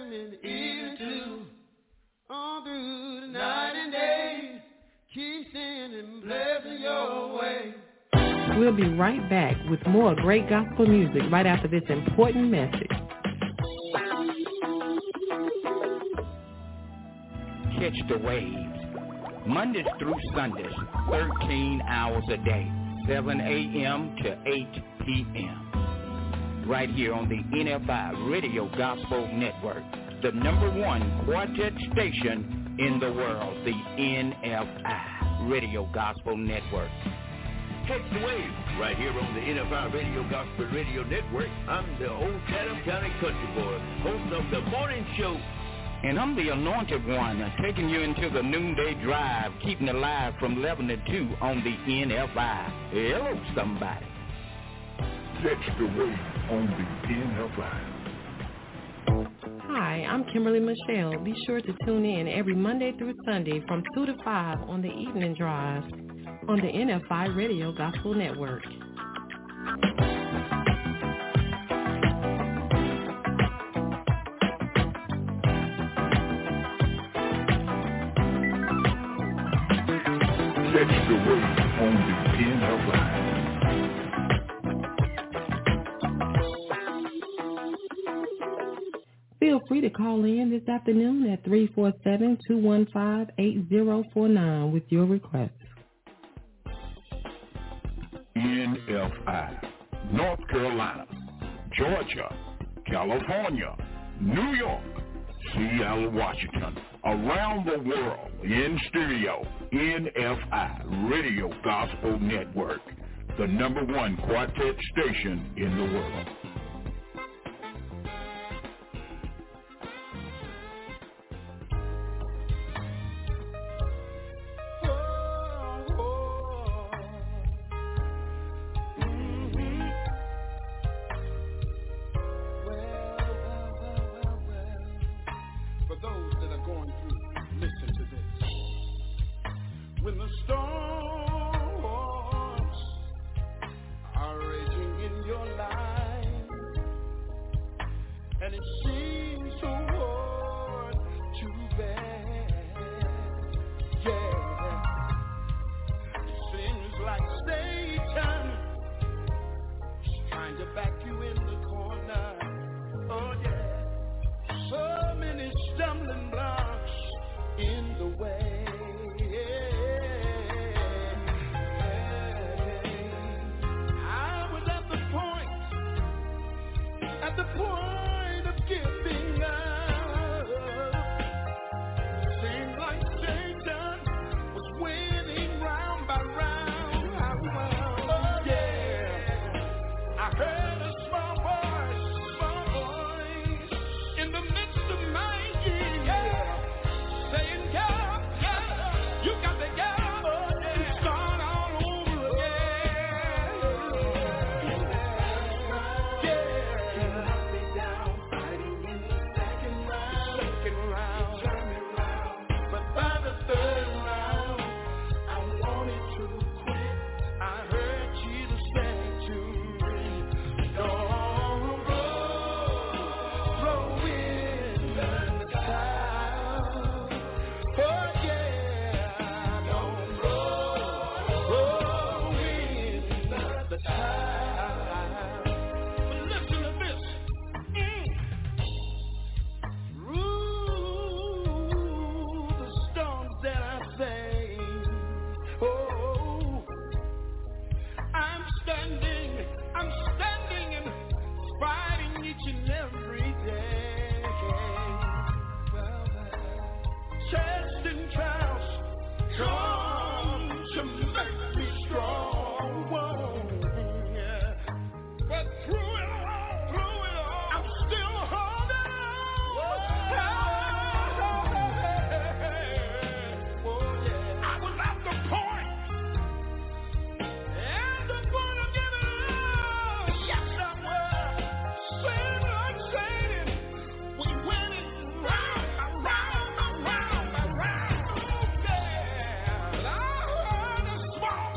and even too. All through the night and day, keep sending blessings your way. We'll be right back with more great gospel music right after this important message. Catch the waves. Mondays through Sundays, thirteen hours a day, seven a.m. to eight p.m. Right here on the N F I Radio Gospel Network, the number one quartet station in the world, the N F I Radio Gospel Network. Catch the waves right here on the N F I Radio Gospel Radio Network. I'm the old Chatham County country boy, host of the morning show. And I'm the anointed one, uh, taking you into the noonday drive, keeping it live from eleven to two on the N F I. Hello, somebody. Catch the wave on the N F I. Hi, I'm Kimberly Michelle. Be sure to tune in every Monday through Sunday from two to five on the evening drive on the N F I Radio Gospel Network. Catch the wave on the N F I. Feel free to call in this afternoon at three four seven, two one five, eight zero four nine with your request. N F I, North Carolina, Georgia, California, New York, Seattle, Washington, around the world in stereo, N F I Radio Gospel Network, the number one quartet station in the world. Small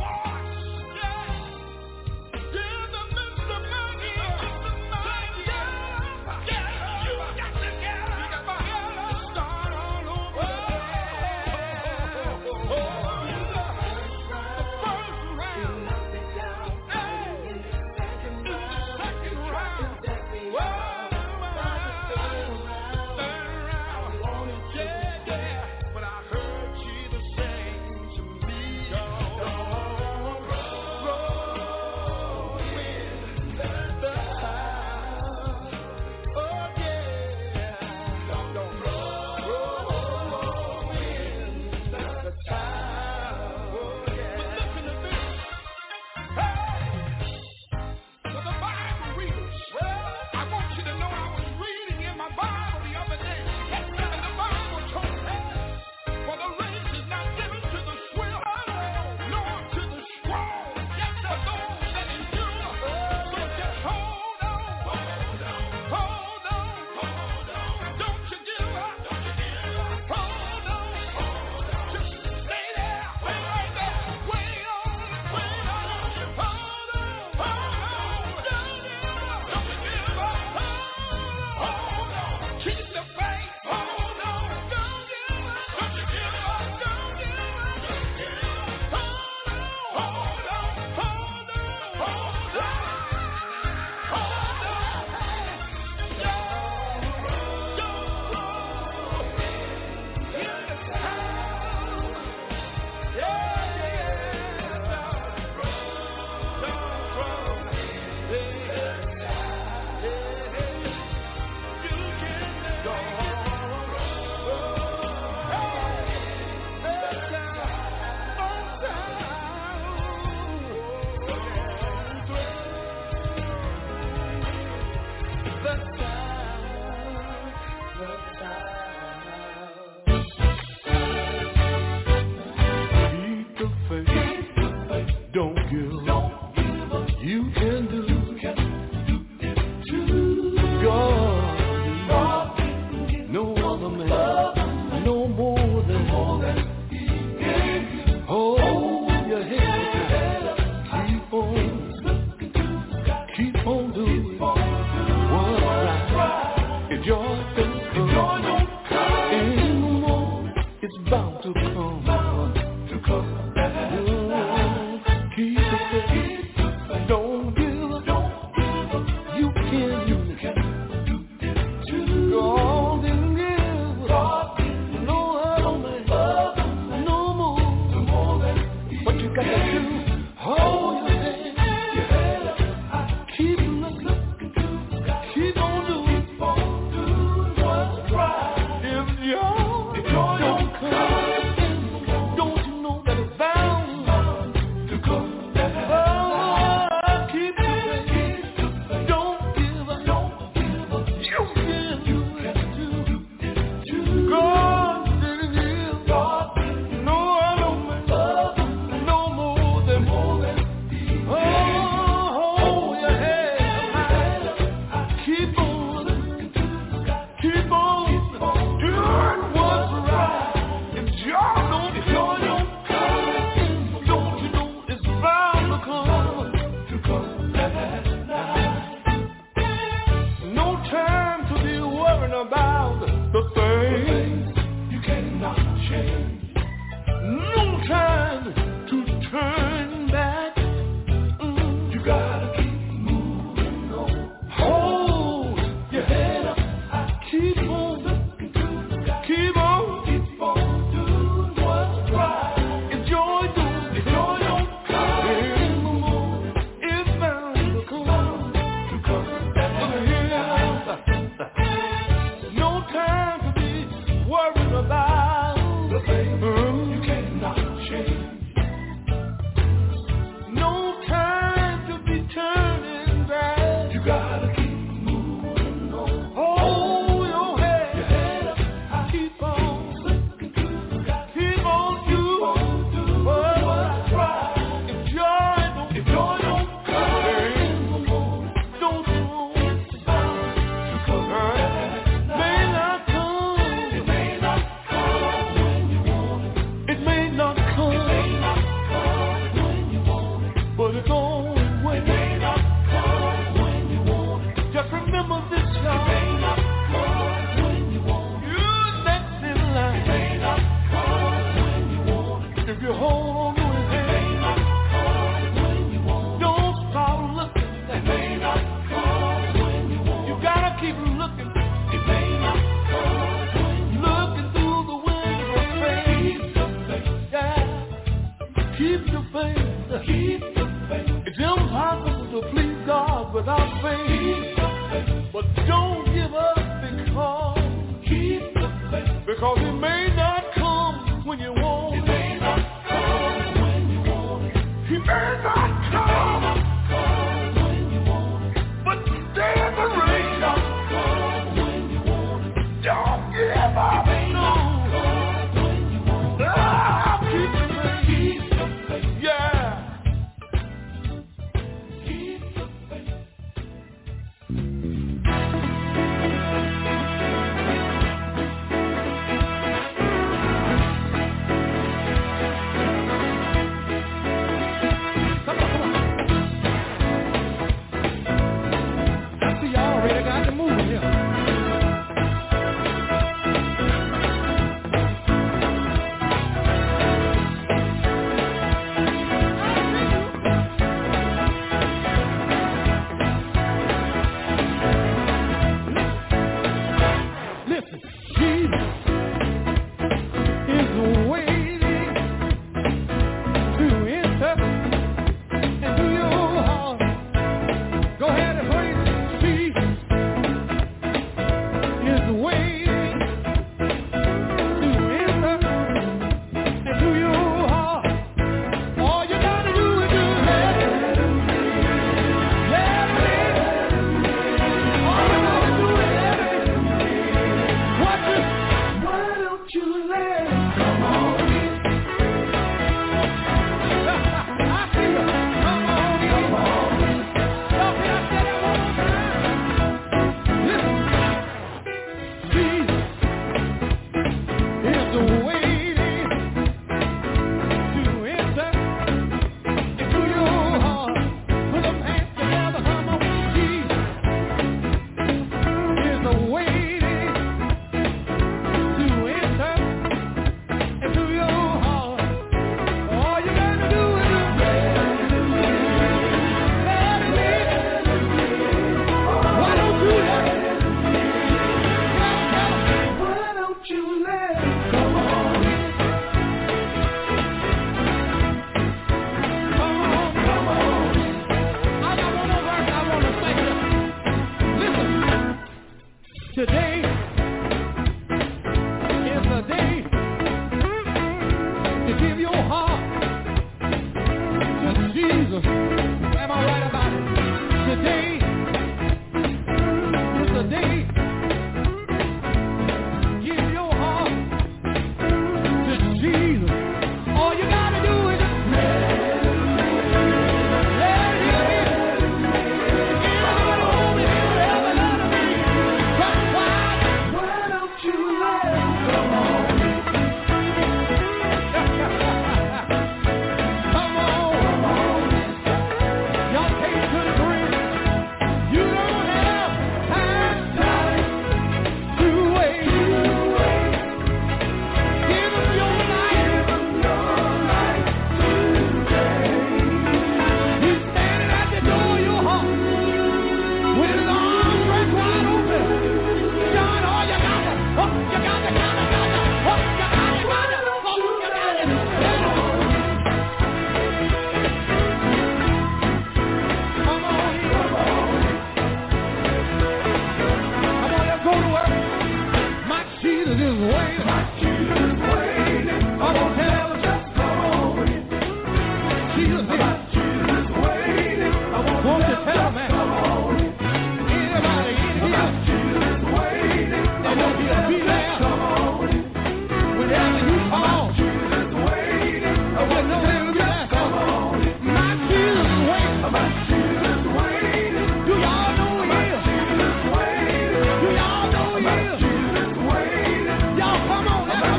Y'all come on now.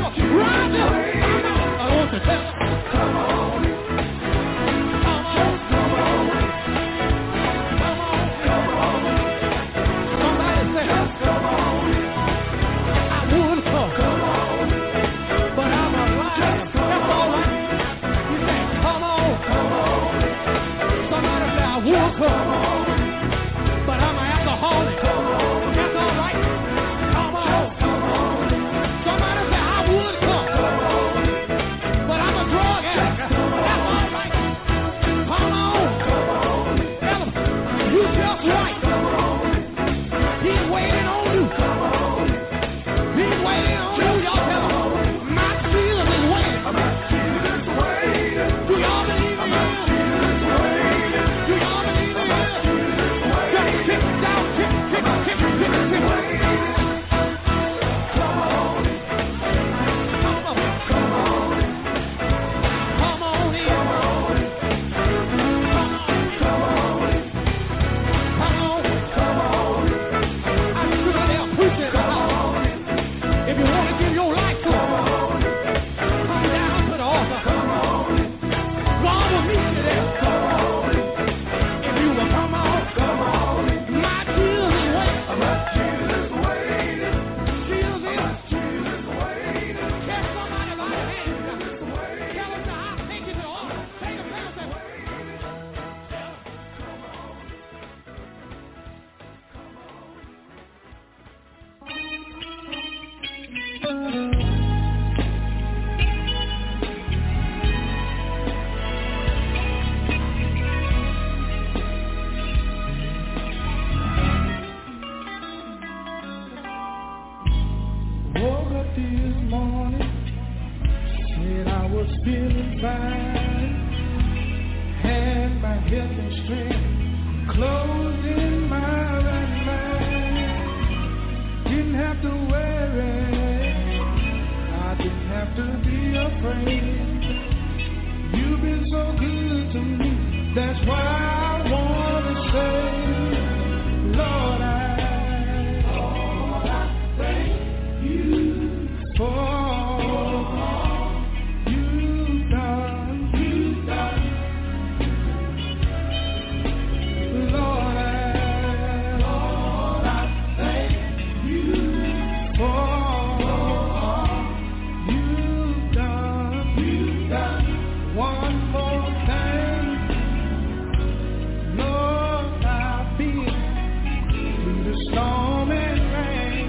this morning, said I was feeling fine, had my health and strength, clothes in my right mind, didn't have to worry, I didn't have to be afraid. You've been so good to me, that's why I want to say, Lord, I, Lord, I thank you for all you've done, you've done. Lord, I, Lord, I thank you for all you've done, you've done. One more thing, Lord, I've been through the storm and rain,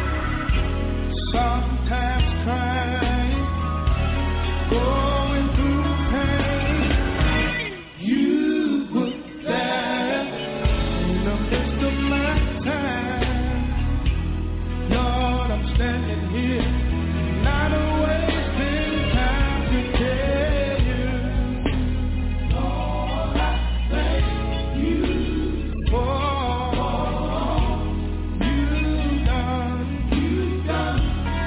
sometimes crying, going through pain. You were there in the midst of my time. Lord, I'm standing here, not wasting time to tell you, Lord, I thank you for all you've done, you've done.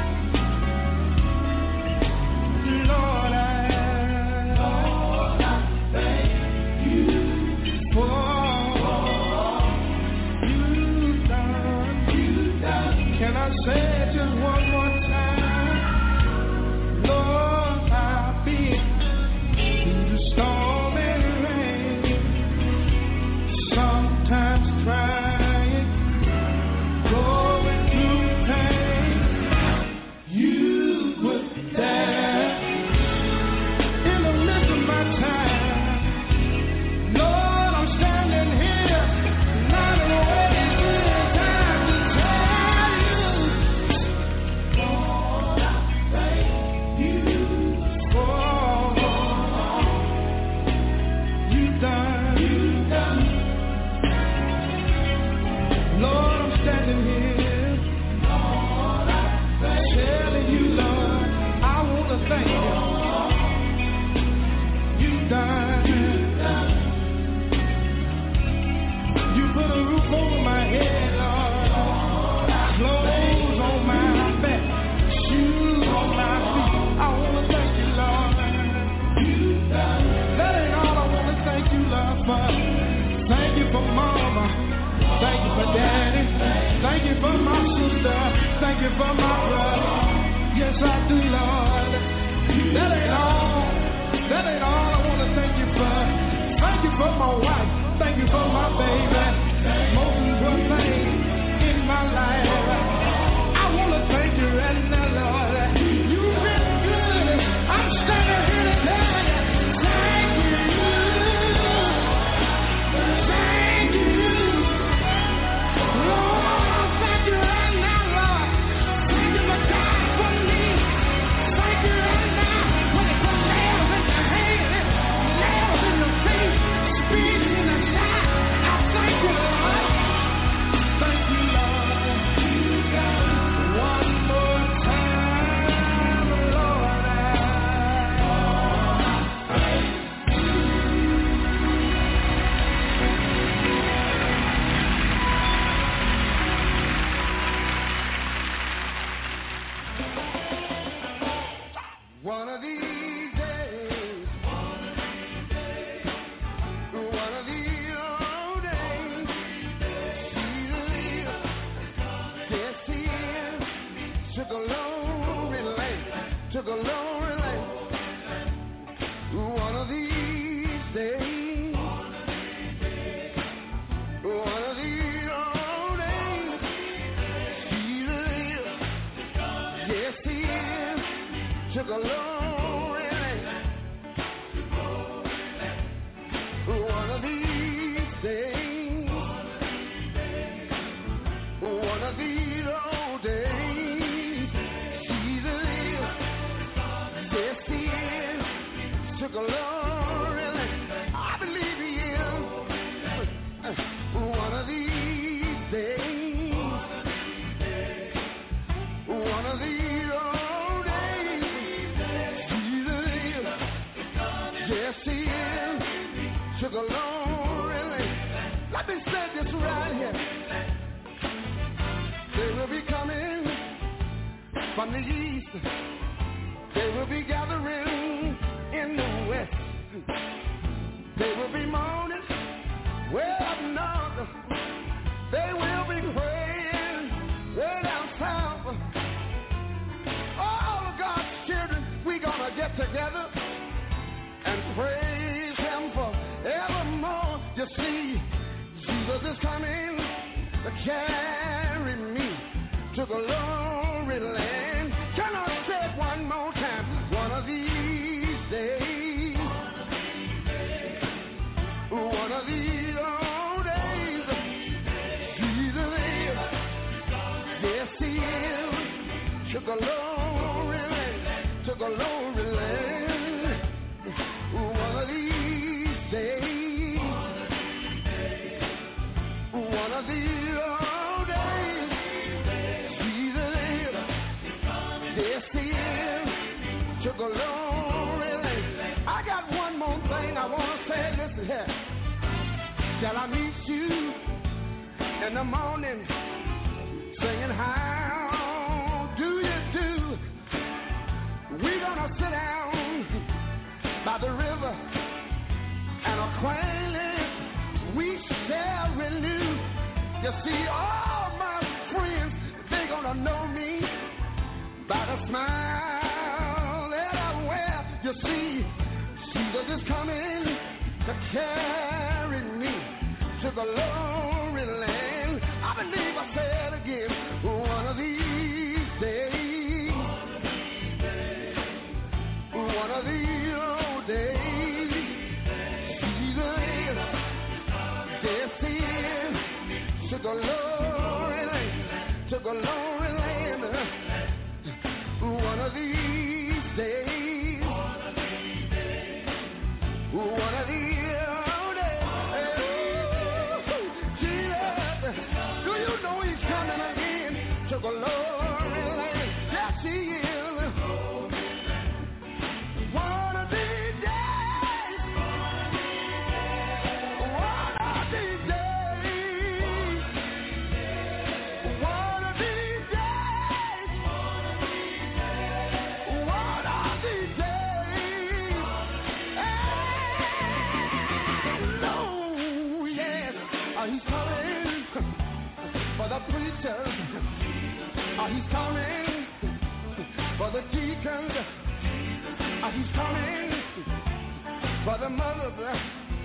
Lord, I, Lord, I thank you for all you've done, you've done. Can I say it just one more time? Lord, I've been through the storm and rain, sometimes crying, going through pain. You were there in the midst of my time. Lord, I'm standing here, not wasting time to tell you, Lord, I thank you for all you've done, you've done. Lord, I'm standing here, Lord, I thank telling you, Lord, I want to thank you. You've done, you've done. You put a roof over my head, Lord, clothes on my back, shoes on my feet. I want to thank you, Lord. You've done. That ain't all I want to thank you, Lord, for. Thank you for Mama. Thank you for Daddy. Thank you for my sister. Thank you for my brother. Yes, I do, Lord. That ain't all. That ain't all I want to thank you for. Thank you for my wife. Thank you for my baby. Most important thing in my life. I want to thank you right now, Lord. You've been good. I'm standing here to tell you, thank you. Thank you. Lord, thank you right now, Lord. Thank you for dying for me. Thank you right now when they put nails in your hand, nails in your face, speed in the side. I thank you, Lord. Thank you, Lord. You got one more time, Lord. I, one of these days, one of these old days, yes, he is. Took a lonely life, took a lonely life. One of these days, one of these old days, Jesus, yes, he is. Took a lonely life. One of these days, one of these old days, Jesus is, yes, he is. Took a lonely life. I believe he is. One of these days, one of these old east, they will be gathering in the west. They will be mourning way up north. They will be praying way down south. All of God's children, we gonna get together and praise Him forevermore. You see, Jesus is coming to carry me to glory land. Can I say it one more time? One of these days, one of these old days, Jesus is, yes He is, to glory land, to glory land. One of these days, one of these old days, Jesus is, yes He is, to glory land. I got one more thing I want to say. Listen here. Shall I meet you in the morning singing, how do you do? We're gonna sit down by the river and acquaintance we shall renew. You see, all my friends, they gonna know me by the smile that I wear. You see, Jesus is coming to carry me to the glory land. I believe I said again, one of these days, one of these old days, Jesus is, yes He is, to the glory land, to the glory land. One of these days, one of these old days, Jesus, do you know He's coming again to the glory land? Yes, He is. One of these days, one of these days, one of these days, one of these days, and oh yes, uh, He's coming for the preachers, uh, He's coming for the deacons, uh, He's coming for the mothers.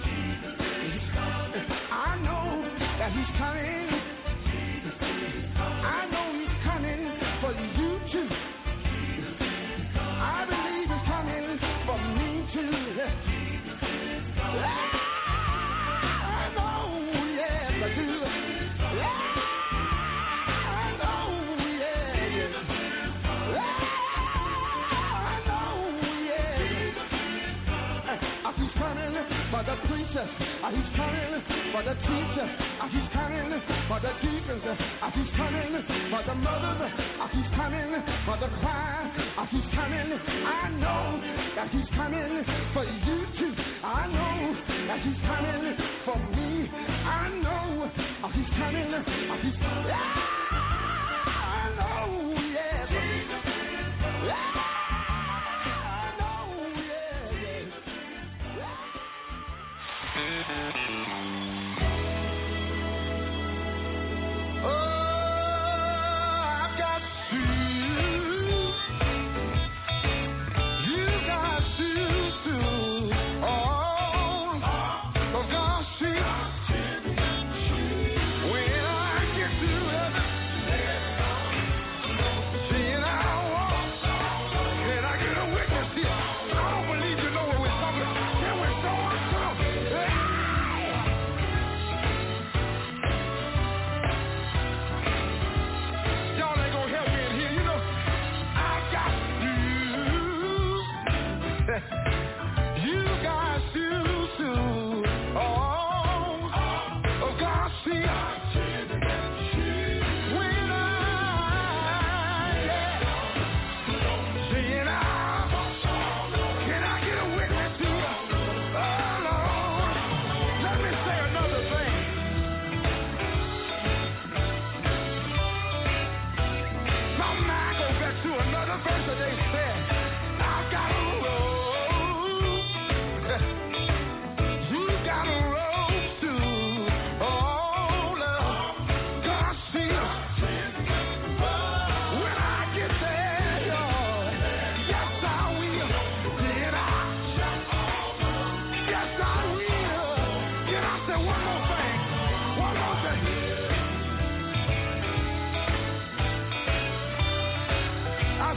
I know that He's coming. I know He's coming for you too. I believe He's coming for me too. I know, yes I do. I know, yes. I know, yes. Uh, He's coming for the preachers. Uh, He's coming for the teachers. Uh, He's coming for the deacons. Uh, He's coming for the mothers. Uh, He's coming for the choir. Uh, He's coming. I know that He's coming for you too. I know that He's coming for me. I know uh, He's coming. Uh, he's, yeah, I know, yes. Yeah. When I get to heaven,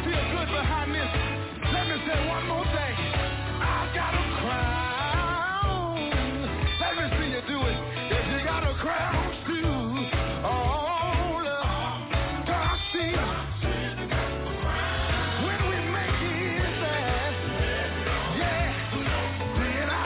feel good behind this. Let me say one more thing. I got a crown. Let me see you do it. If you got a crown too. Oh, Lord. God, see. When we make it there. Yeah. Then I.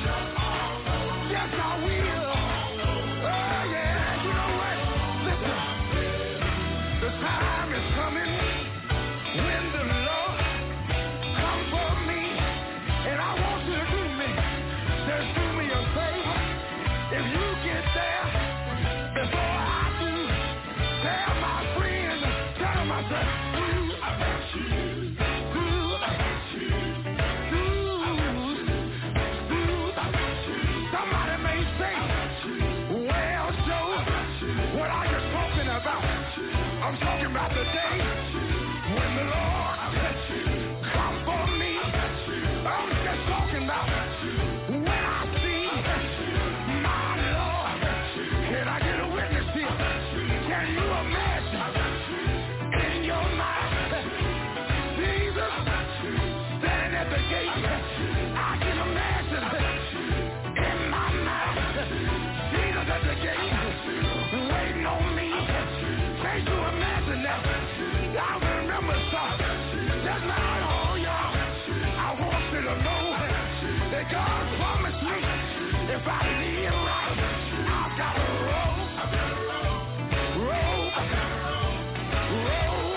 Yes, I will. Oh, yeah. You know what? Listen. The time is coming when the Lord comes for me, and I want you to do me, just do me a favor. If you get there before I do, tell my friends, tell them I said, do, I got you, do, I got you, do, do, I got you. Somebody may say, well, Joe, what are you talking about? I'm talking about the day when the Lord come for me. I'm just talking about when I see my Lord. Can I get a witness here? Can you imagine in your mind Jesus standing at the gate? I can imagine in my mind Jesus at the gate waiting on me. Can't you imagine that? I remember something. Just now, oh y'all, I want you to know that God promised me if I live right, I've got a roll, roll, roll,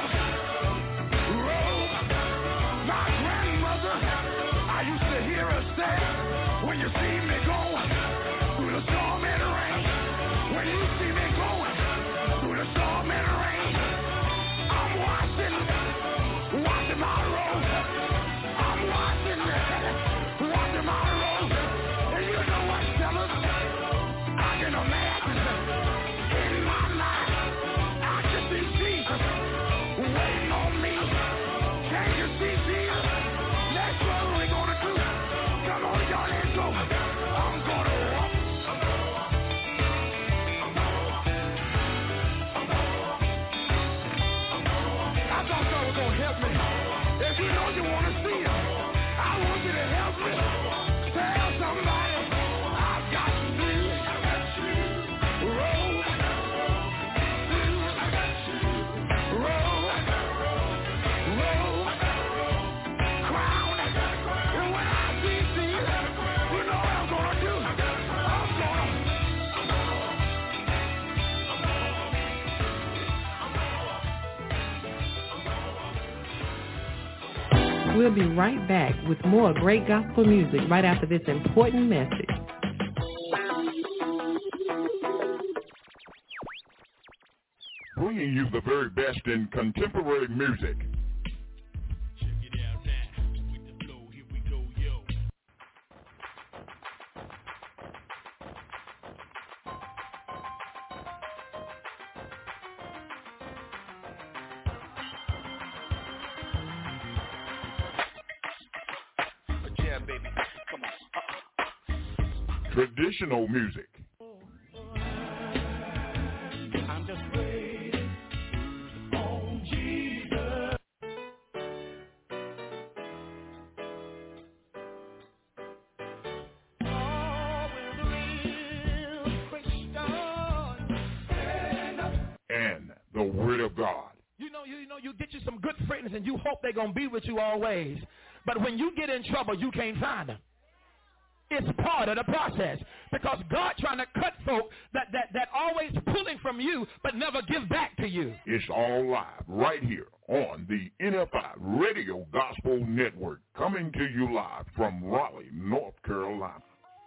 roll. My grandmother, I used to hear her say, when you see me going through the storm and the rain, when you see me going through the storm and the rain, I'm watching, watching my road. I'm watching, watching my road. And you know what, fellas? I can imagine in my mind, I can see Jesus waiting on me. Can you see Jesus? That's what we're gonna do. Come on, y'all, let's go. I'm gonna walk. I thought y'all were gonna help me. If you know you wanna see him, I want you to help me. Tell somebody I've got you. I got you. Roll. I got you. Roll. Roll. Crown. And when I see Jesus, you know what I'm gonna do. I'm gonna. We'll be right back with more great gospel music right after this important message. Bringing you the very best in contemporary music. Check it out now. With the flow, here we go, yo. Yeah, baby. Come on. Traditional music. I'm just waiting on Jesus. Oh, when the real Christian stand up. And the Word of God. You know, you, you know, you get you some good friends and you hope they're going to be with you always. But when you get in trouble, you can't find them. It's part of the process because God trying to cut folk that, that, that always pulling from you but never give back to you. It's all live right here on the N F I Radio Gospel Network, coming to you live from Raleigh, North Carolina.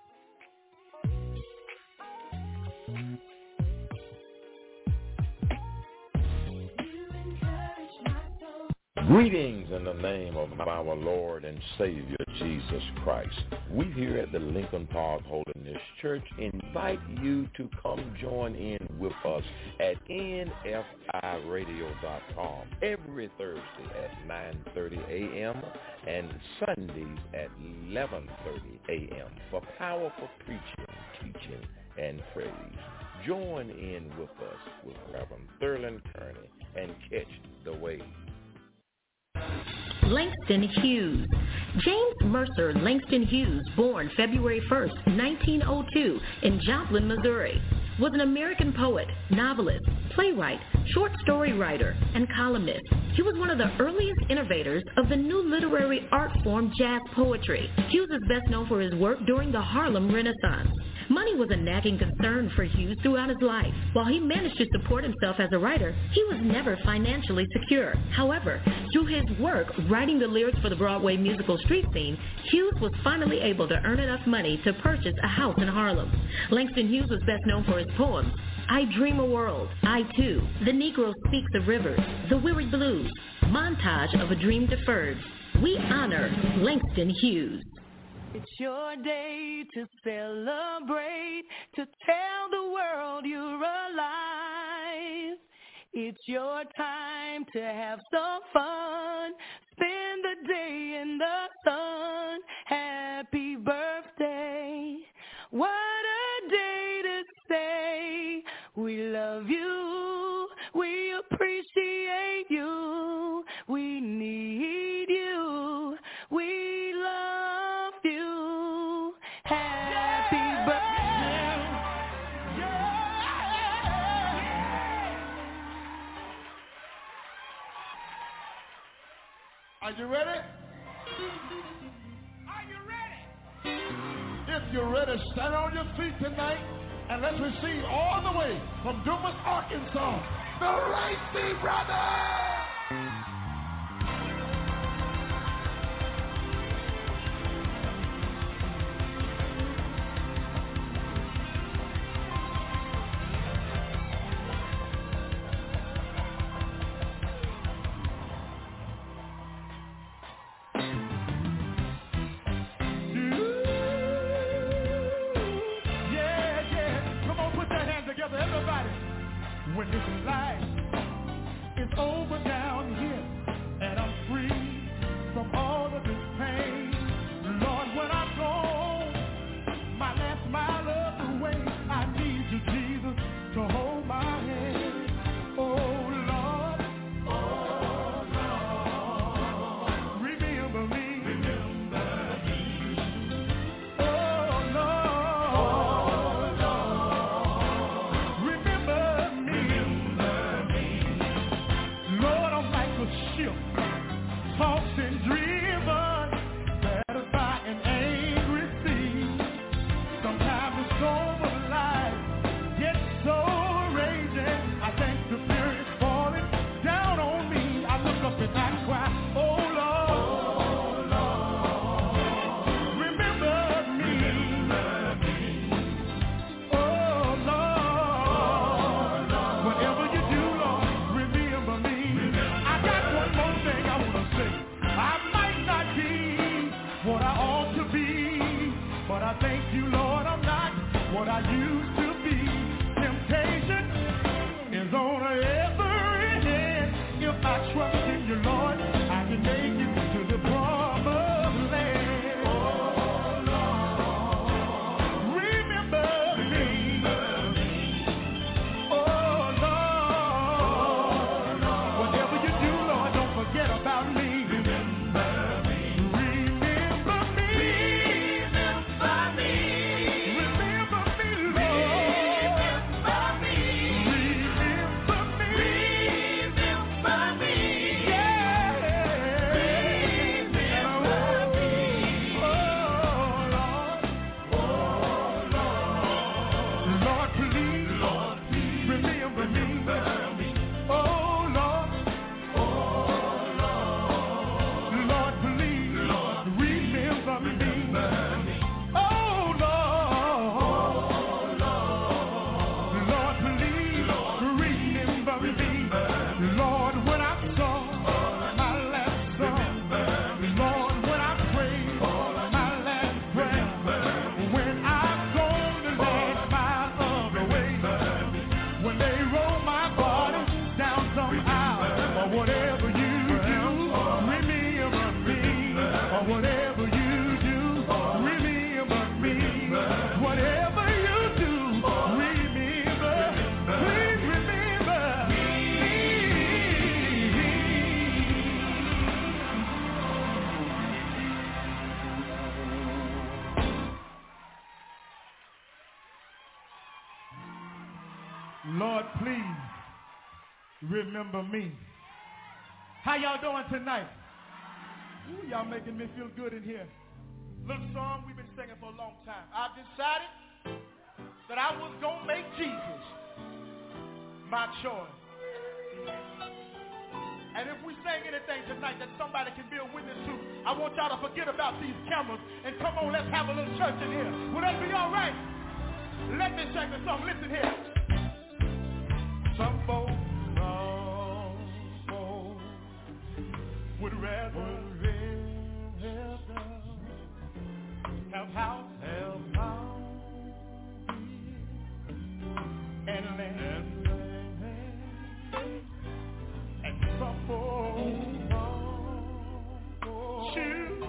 Greetings in the name of our Lord and Savior, Jesus Christ. We here at the Lincoln Park Holiness Church invite you to come join in with us at N F I radio dot com every Thursday at nine thirty a.m. and Sundays at eleven thirty a.m. for powerful preaching, teaching, and praise. Join in with us with Reverend Thurland Kearney and catch the wave. Langston Hughes. James Mercer Langston Hughes, born February first, nineteen oh two, in Joplin, Missouri, was an American poet, novelist, playwright, short story writer, and columnist. He was one of the earliest innovators of the new literary art form jazz poetry. Hughes is best known for his work during the Harlem Renaissance. Money was a nagging concern for Hughes throughout his life. While he managed to support himself as a writer, he was never financially secure. However, through his work writing the lyrics for the Broadway musical Street Scene, Hughes was finally able to earn enough money to purchase a house in Harlem. Langston Hughes was best known for his poems, I Dream a World, I Too, The Negro Speaks of Rivers, The Weary Blues, Montage of a Dream Deferred. We honor Langston Hughes. It's your day to celebrate, to tell the world you're alive. It's your time to have some fun, spend the day in the sun. Happy birthday, what a day to say we love you, we appreciate you, we need you, we love you. Happy birthday. Are you ready? Are you ready? If you're ready, stand on your feet tonight and let's receive all the way from Dumas, Arkansas, the Racey Brothers. When this life is over down here and I'm free from all of this pain, Lord, when I'm gone, my last mile of the way, I need you, Jesus, to hold my hand. Oh, Lord, oh, Lord, remember me, remember me. Oh, Lord, oh, Lord, remember me. Ship, tossed and driven, battered by an angry sea. Sometimes the storm of life gets so raging, I think the fury is falling down on me. I look up and I cry, oh Lord, oh Lord, remember me, remember me. Oh Lord, oh Lord, whatever you do, Lord, remember me. I got one more thing I want to say. I might Lord, please remember me. How y'all doing tonight? Ooh, y'all making me feel good in here. Little song we've been singing for a long time. I've decided that I was going to make Jesus my choice. And if we sing anything tonight that somebody can be a witness to, I want y'all to forget about these cameras and come on, let's have a little church in here. Will that be all right? Let me sing the song. Listen here. Some folks, some folks would rather have house, have house, and land, and some folks choose,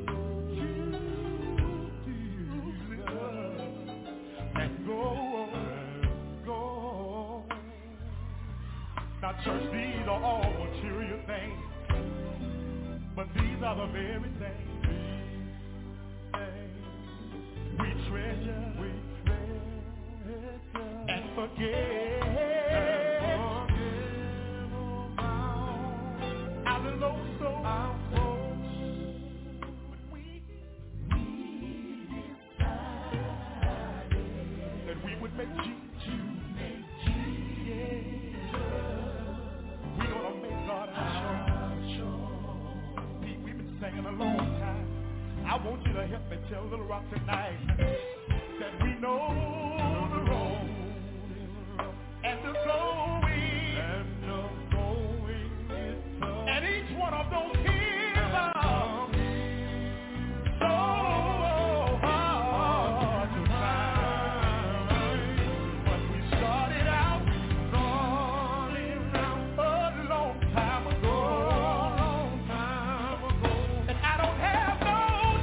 choose and go, go. Now, church, these are all material things, but these are the very things we treasure, we treasure, and forget, and forget about our low soul, our soul. But we, we decided that we would make Jesus, make Jesus. We're gonna make God our choice. Pete, we've been singing a long time. I want you to help me tell Little Rock tonight that we know the road and the going, and the going is tough. And each one of those hills are so hard to find. But we started out, started out a long time ago, a long time ago. And I don't have no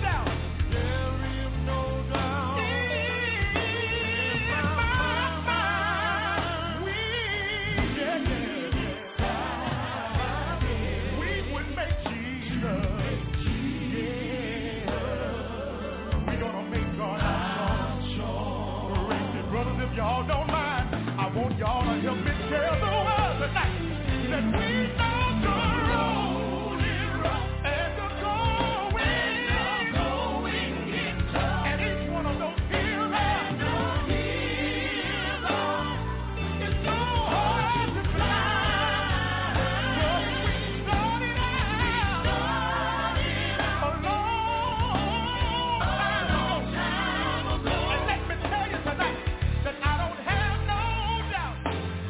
y'all don't mind, I want y'all to help me tell the world tonight that we know the road is rough and the going, and the going is tough. And each one of those hills, and the hills is so hard to climb. But we started out, started out a long time ago. And let me tell you tonight that I don't have no doubt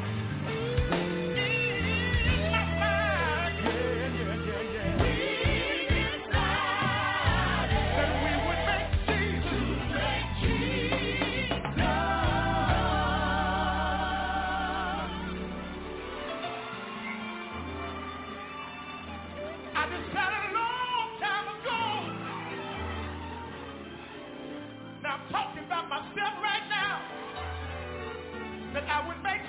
in my mind, yeah, yeah, yeah, yeah. We decided that we would make Jesus, make Jesus. I decided a long time ago. Now I'm talking about myself right now, that I would make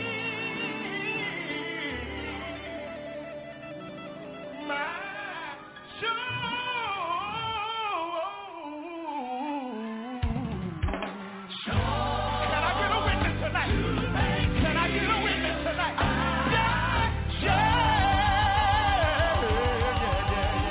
him my choice. Can I get a witness tonight? Can I get a witness tonight? Yeah, yeah, yeah,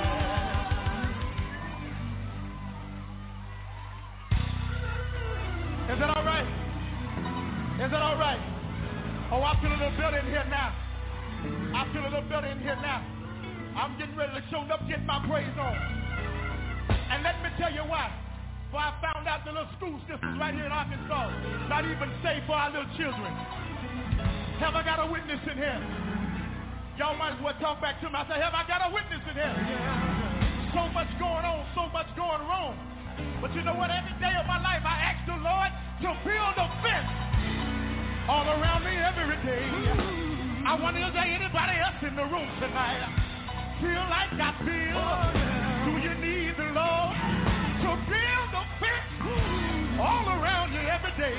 yeah. Is that all right? Is that all right? Oh, I feel a little better in here now. I feel a little better in here now. I'm getting ready to show up, get my praise on. And let me tell you why. For I found out the little school systems right here in Arkansas not even safe for our little children. Have I got a witness in here? Y'all might as well talk back to me. I say, have I got a witness in here? So much going on, so much going wrong. But you know what? Every day of my life I ask the Lord to build a fence all around me every day. I wonder if there anybody else in the room tonight feel like I feel? Do you need the Lord to build a fence all around you every day?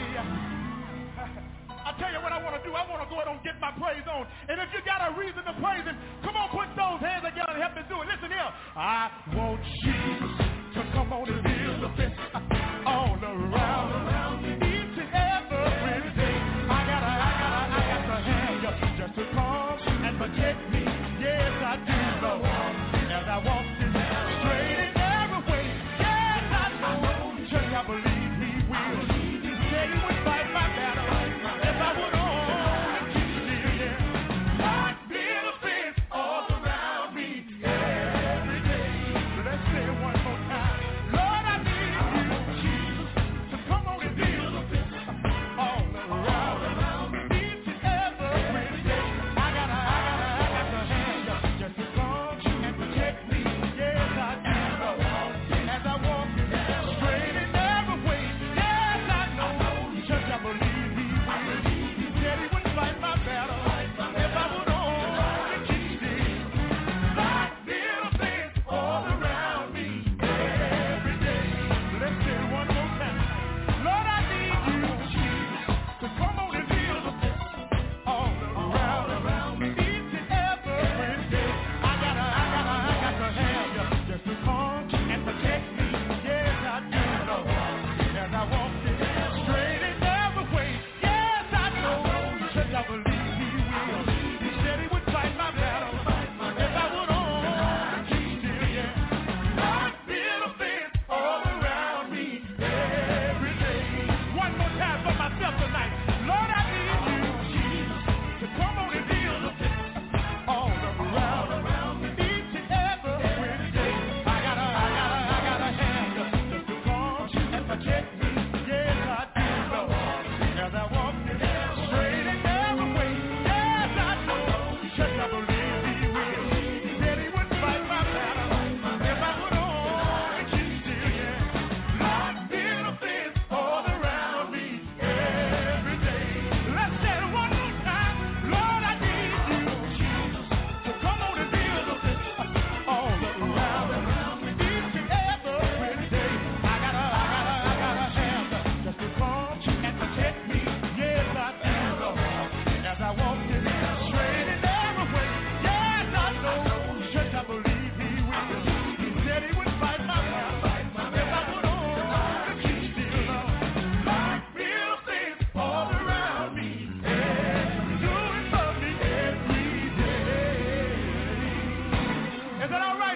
I tell you what I want to do. I want to go ahead and get my praise on. And if you got a reason to praise him, come on, put those hands together and help me do it. Listen here. I want Jesus to come on and build a fence all around, all around me. Each and every day. I gotta, I gotta,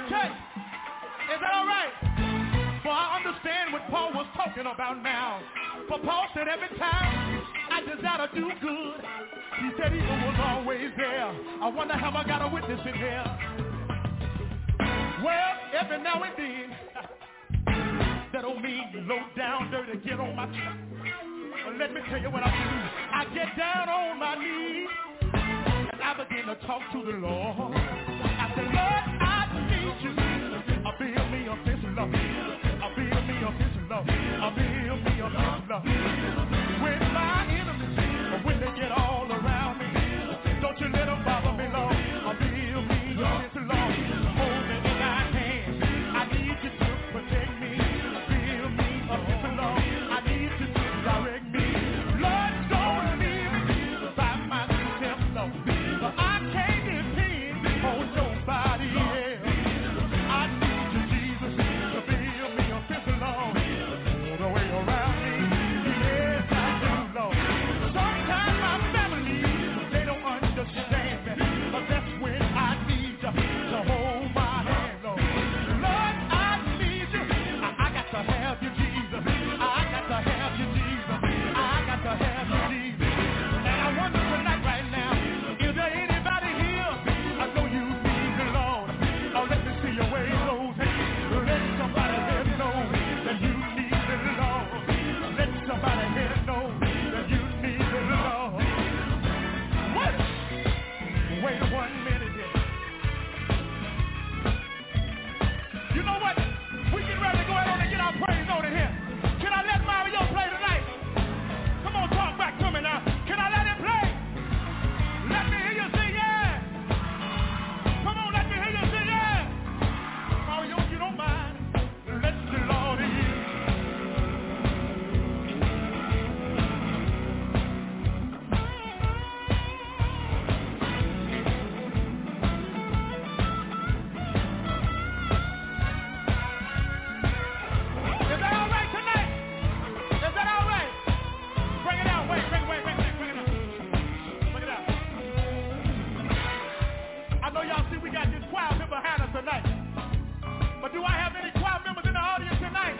Okay. Is that all right? For I understand what Paul was talking about now. For Paul said every time I desire to do good, he said evil was always there. I wonder have I got a witness in here? Well, every now and then, that old mean, low down, dirty, get on my track. Well, let me tell you what I do. I get down on my knees, and I begin to talk to the Lord. I said, Lord, I need you. I build me up this love. I build me up this love. I build me up this love. When my enemies, when they get all around me, don't you let them bother me, Lord. I build me up this love. Hold me in thy hand. I need you to protect me. Build me up this love. I need you to direct me. Lord, don't leave me by myself, Lord. For I can't depend on nobody else. I need you, Jesus, to build me up this love. All the way around me. Yes, I do, Lord. Sometimes my family, they don't understand me. But that's when I need you to hold my hand, Lord. Lord, I need you. I, I got to have you, Jesus. I got to have you, Jesus. I got to have you, Jesus. And I wonder tonight, right now, is there anybody here? I know you need the Lord. Oh, let me see your wave those hands. Let somebody here know that you need the Lord. Let somebody here know that you need the Lord. What? Wait one minute here. You know what? We get ready to go ahead on and get our praise on in here. Can I let Mario play tonight? Come on, talk back to me now. Can I let him play? Let me hear you sing, yeah. Come on, let me hear you sing, yeah. Mario, if you don't mind, let the Lord hear you. Is that all right tonight? Is that all right? Bring it out. Wait, bring, wait, bring, bring, bring it out. Bring it out. I know y'all see we got this choir member behind us tonight. But do I have any choir members in the audience tonight?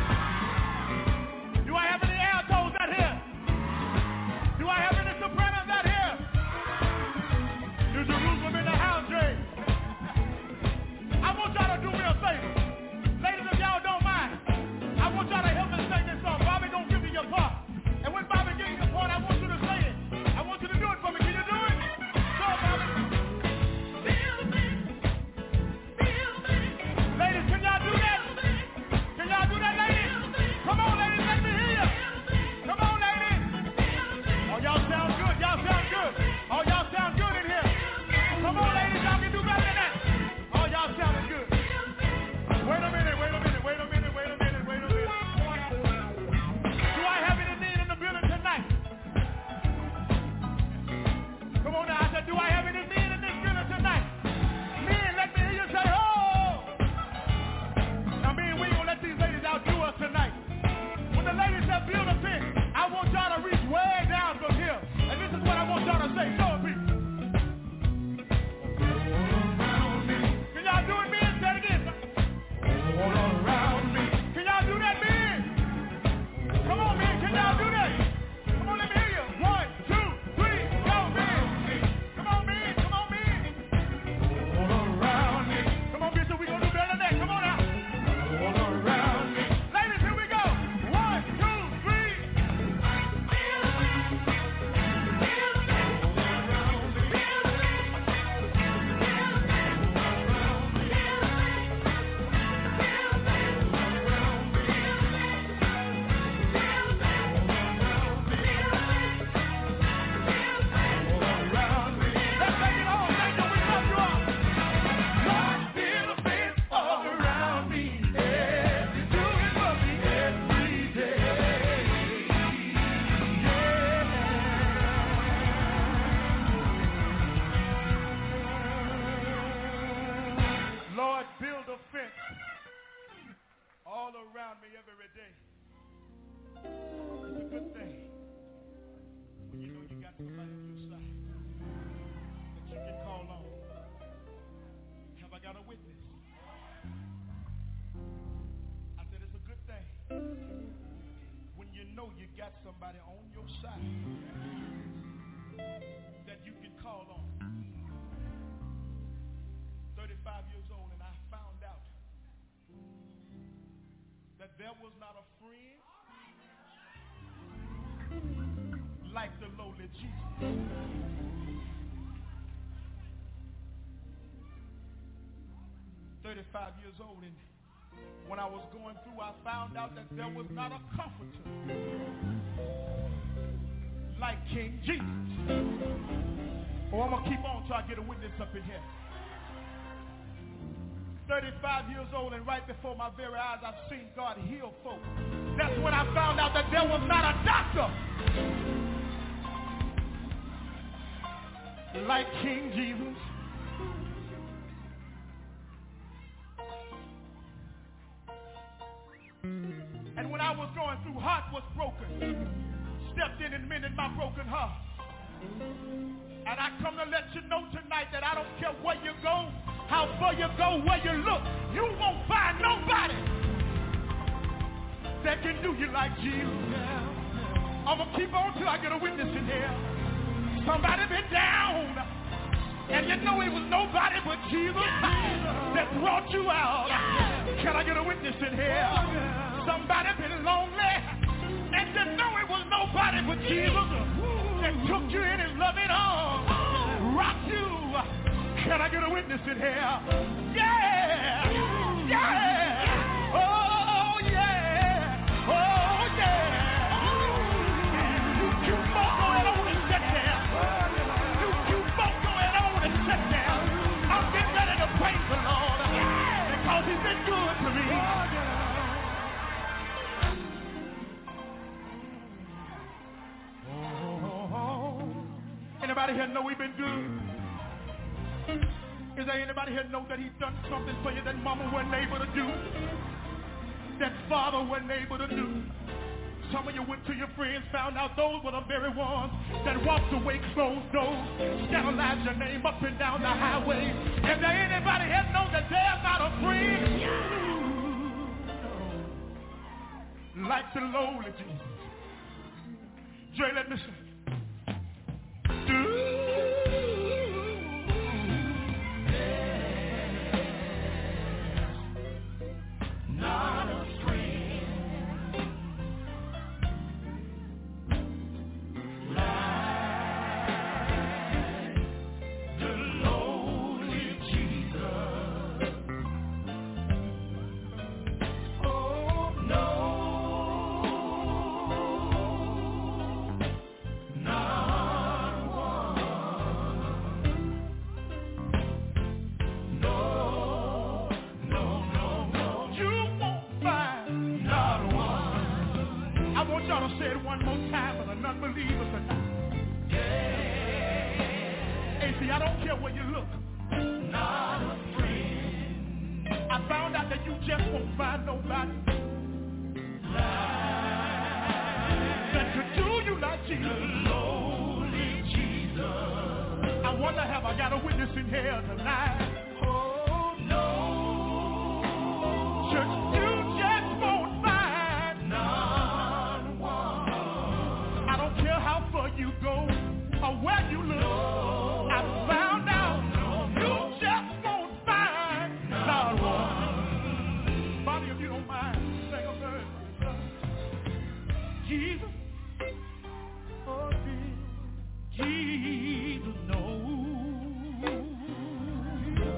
Do I have any altos out here? Do I have any sopranos out here? New Jerusalem in the house, Jay. I want y'all to do me a favor. Ladies, if y'all don't mind, I want y'all to help me sing this song. Bobby, don't give me your part. And when Bobby gives you your part, I want you to sing it. I want you to do it for me. Can you do it? Go, Bobby. Ladies, can y'all do that? Can y'all do that, ladies? Come on, ladies, let me hear you. Come on, ladies. Oh, y'all sound good. Y'all sound good. Oh, y'all sound good in here. Come on, ladies, y'all can do better than that. Oh, y'all sounding good. Wait a minute, wait a minute, wait a minute, wait a minute, wait a minute. Do I have any need in the building tonight? Come on now, I said, do I have any need in this building tonight? Men, let me hear you say, oh! Now, men, we ain't gonna let these ladies outdo us tonight. When the ladies have built a tent, I want y'all to reach way down from here. And this is what I want y'all to say. Show it, people. Can y'all do it, men? Say it again. All around me. Can y'all do that, men? Come on, men. Can y'all do that? Come on, let me hear you. One, two, three, go, men. Come on, men. Come on, men. All around me. Come on, Bishop. We gonna do better than that. Come on now. All around me. Ladies, here we go. One, two, three. Lord, build a fence all around me every day. It's a good thing when you know you got somebody on your side that you can call on. Have I got a witness? know you got somebody on your side that you can call on. thirty-five years old, and I found out that there was not a friend like the lowly Jesus. thirty-five years old, and when I was going through, I found out that there was not a comforter like King Jesus. Oh, I'm going to keep on till I get a witness up in here. thirty-five years old, and right before my very eyes, I've seen God heal folk. That's when I found out that there was not a doctor like King Jesus. And when I was going through, heart was broken. Stepped in and mended my broken heart. And I come to let you know tonight that I don't care where you go, how far you go, where you look, you won't find nobody that can do you like Jesus. I'm going to keep on till I get a witness in here. Somebody been down, and you know it was nobody but Jesus that brought you out. Can I get a witness in here? Somebody been lonely, and you know it was nobody but Jesus that took you in his loving arms, rocked you. Can I get a witness in here? Yeah, yeah, oh yeah, oh yeah. You keep on going on and sit there. You keep on going on and sit there. I'm getting ready to praise the Lord because he's been good to me. Anybody here know we've been good? Is there anybody here know that he's done something for you that mama wasn't able to do? That father wasn't able to do? Some of you went to your friends, found out those were the very ones that walked away closed doors, scandalized your name up and down the highway. Is there anybody here know that there's not a friend like the lowly Jesus? Dre, let me sing. Not a friend like the lowly Jesus. Oh no, not one. No, no, no, no. You won't find not one. I want y'all to say it one more time for the non-believers tonight. Yeah. Hey, see, I don't care where you look. Not a friend. I found out that you just won't find nobody that could do you like Jesus. The lowly Jesus. I wonder, have I got a witness in here tonight? Oh no, church, you just won't find none one. I don't care how far you go or where you look. I found out you just won't find none one. Bobby, if you don't mind, sing a verse. Jesus, oh Jesus knows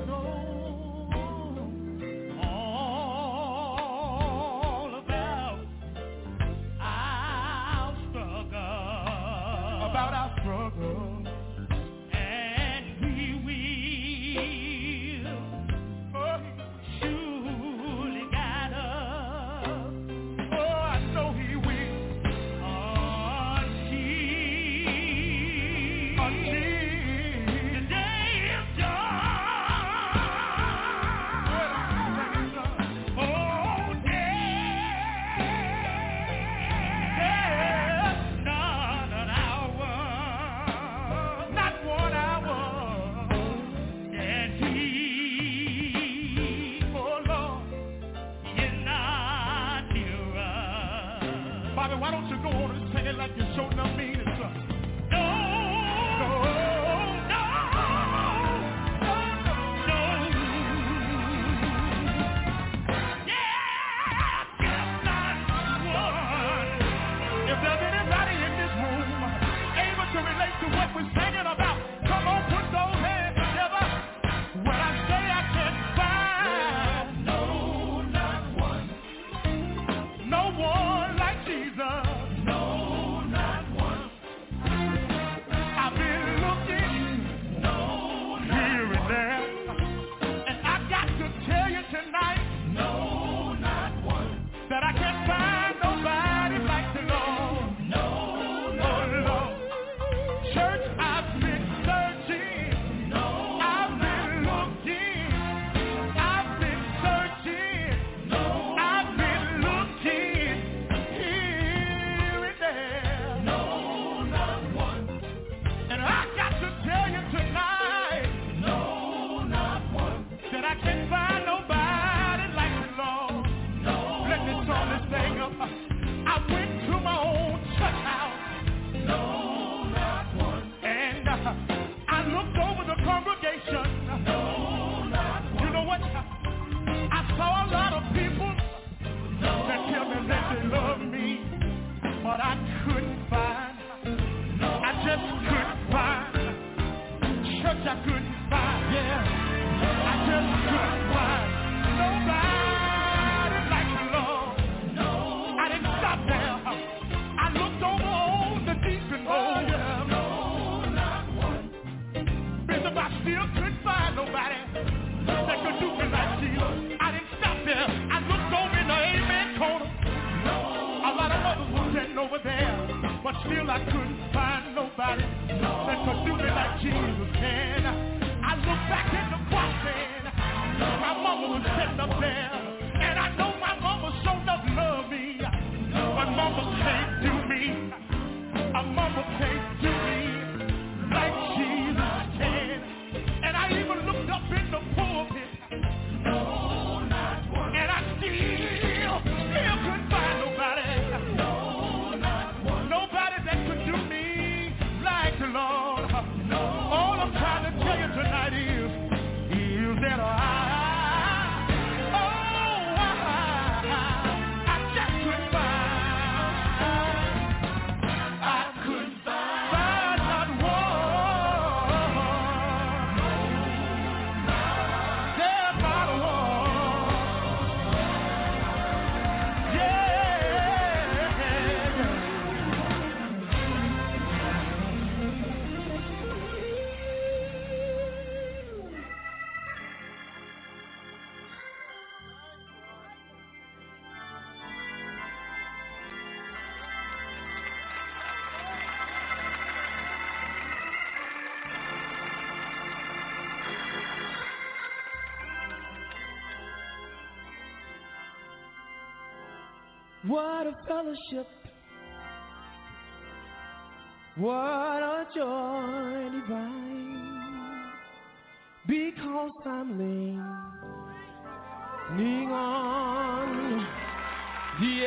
What a fellowship. What a joy divine. Because I'm leaning on the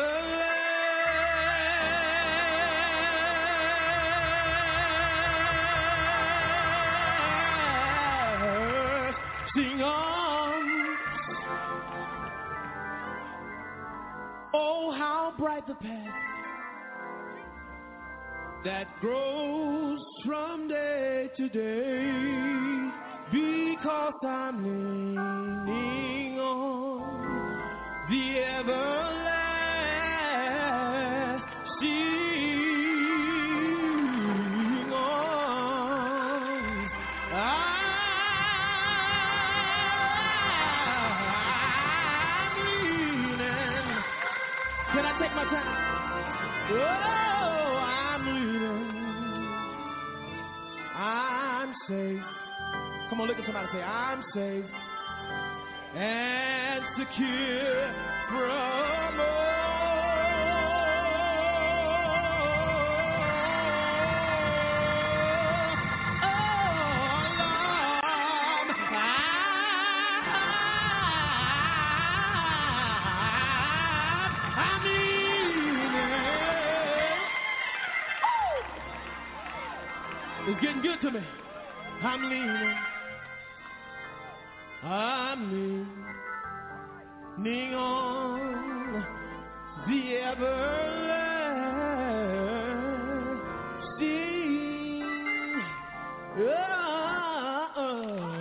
everlasting arms. Oh, how bright the path that grows from day to day, because I'm leaning on the everlasting arms. I'm leaning. Can I take my time? Oh, I'm leaning. I'm safe. Come on, look at somebody and say, I'm safe and secure from all alarm. I'm leaning. It's getting good to me. I'm leaning. I'm leaning on the everlasting arms.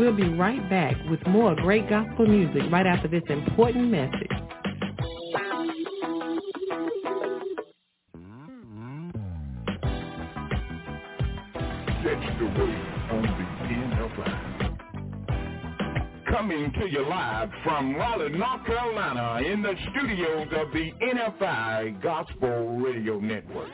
we'll be right back with more great gospel music right after this important message. Catch the wave on the N F I. Coming to you live from Raleigh, North Carolina, in the studios of the N F I Gospel Radio Network.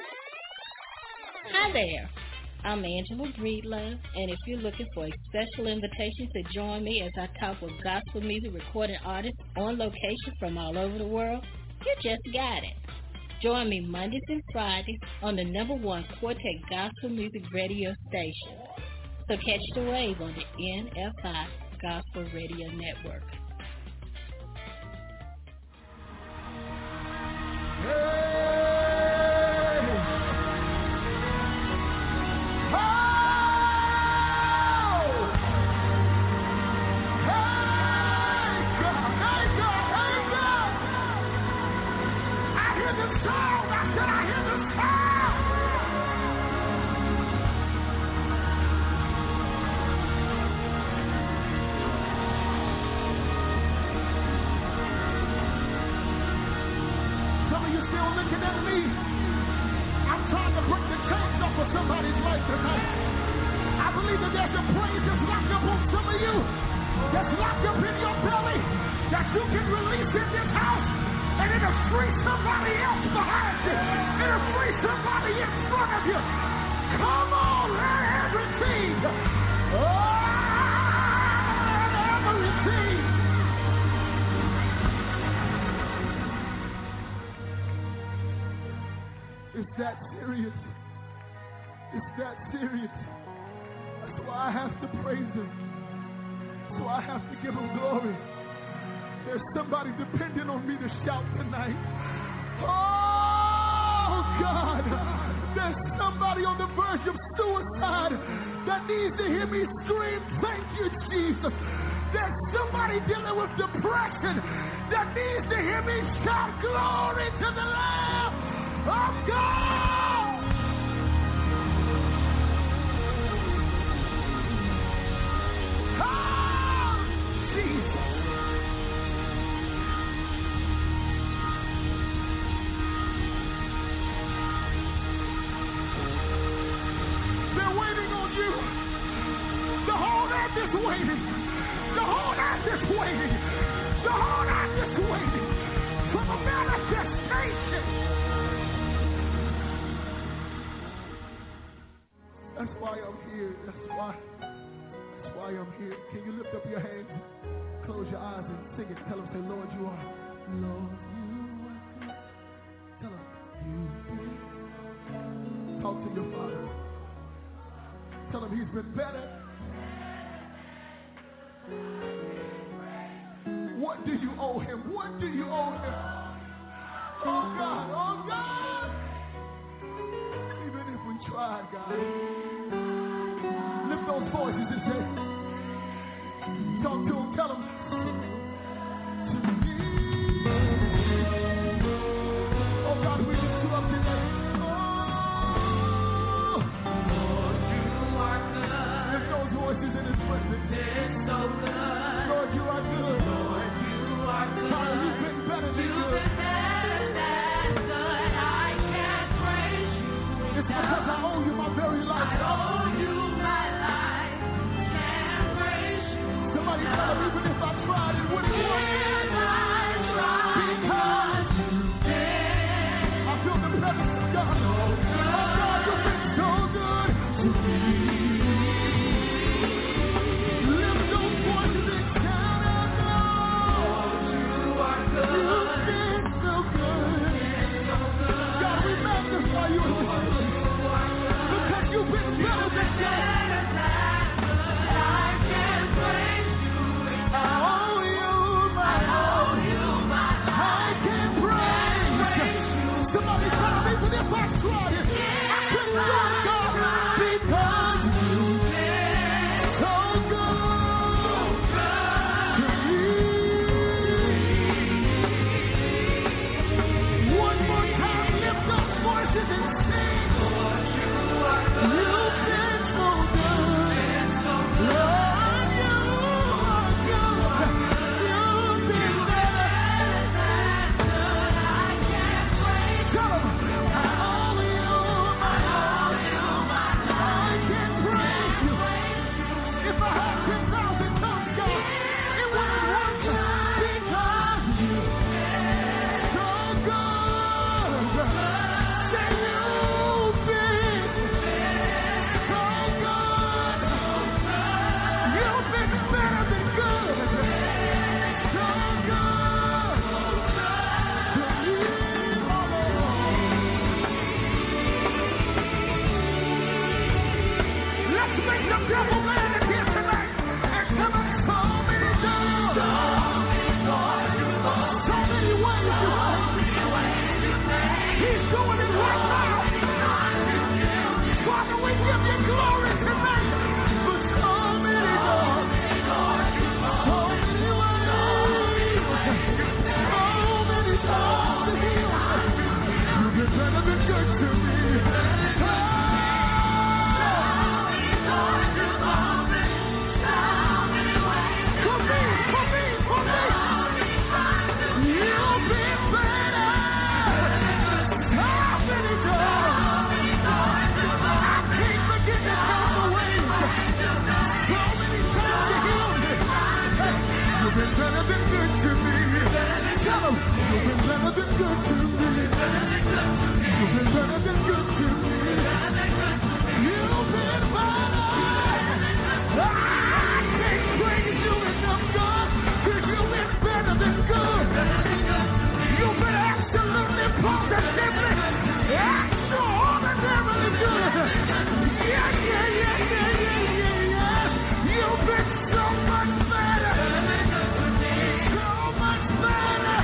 Hi there. I'm Angela Breedlove, and if you're looking for a special invitation to join me as I talk with gospel music recording artists on location from all over the world, you just got it. Join me Mondays and Fridays on the number one Quartet Gospel Music Radio station. So catch the wave on the N F I Gospel Radio Network. It's that serious. It's that serious. That's why I have to praise him. That's why I have to give him glory. There's somebody depending on me to shout tonight. Oh, God. There's somebody on the verge of suicide that needs to hear me scream, thank you, Jesus. There's somebody dealing with depression that needs to hear me shout glory to the Lamb of God. Oh, Jesus. They're waiting on you. The whole earth is waiting. The whole earth is waiting. The whole earth is waiting for the manifestation. That's why I'm here. That's why. That's why I'm here. Can you lift up your hands, close your eyes, and sing it? Tell him, say, Lord, you are. Lord, you are good. Tell him, you good. Talk to your Father. Tell him he's been better. What do you owe him? What do you owe him? Oh, God. Oh, God. Even if we tried, God. Lift those voices and say, talk to him, tell him. Oh, God, we lift you up today. Oh, Lord, you are good. Lift those voices in his presence. It's so good. Lord, you are good. Lord, you are good. God, you've been better than good. You've been better than good. I can't praise you. It's because I owe you my very life. I owe you my life. Can't praise you. Somebody tell him better than good to me. You've been better than good to me. You've been better. I can't praise you enough, God, because you've been better than good. You've been absolutely positively, extraordinarily good. Yeah, yeah, yeah, yeah, yeah, yeah, yeah. You've been so much better. So much better.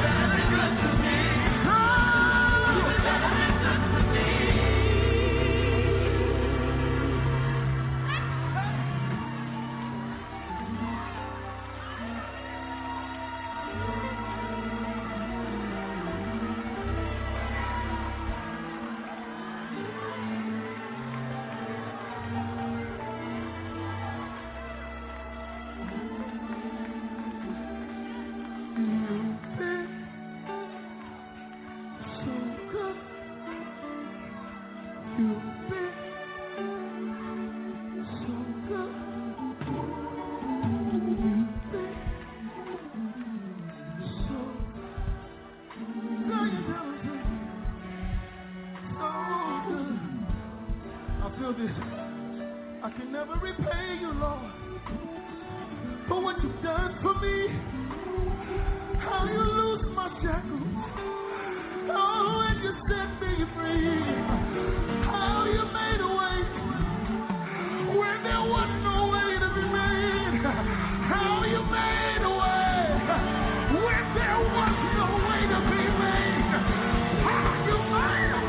I can never repay you, Lord, for what you've done for me. How you loose my shackles. Oh, and you set me free. How you made a way when there was no way to be made. How you made a way when there was no way to be made. How you made a way.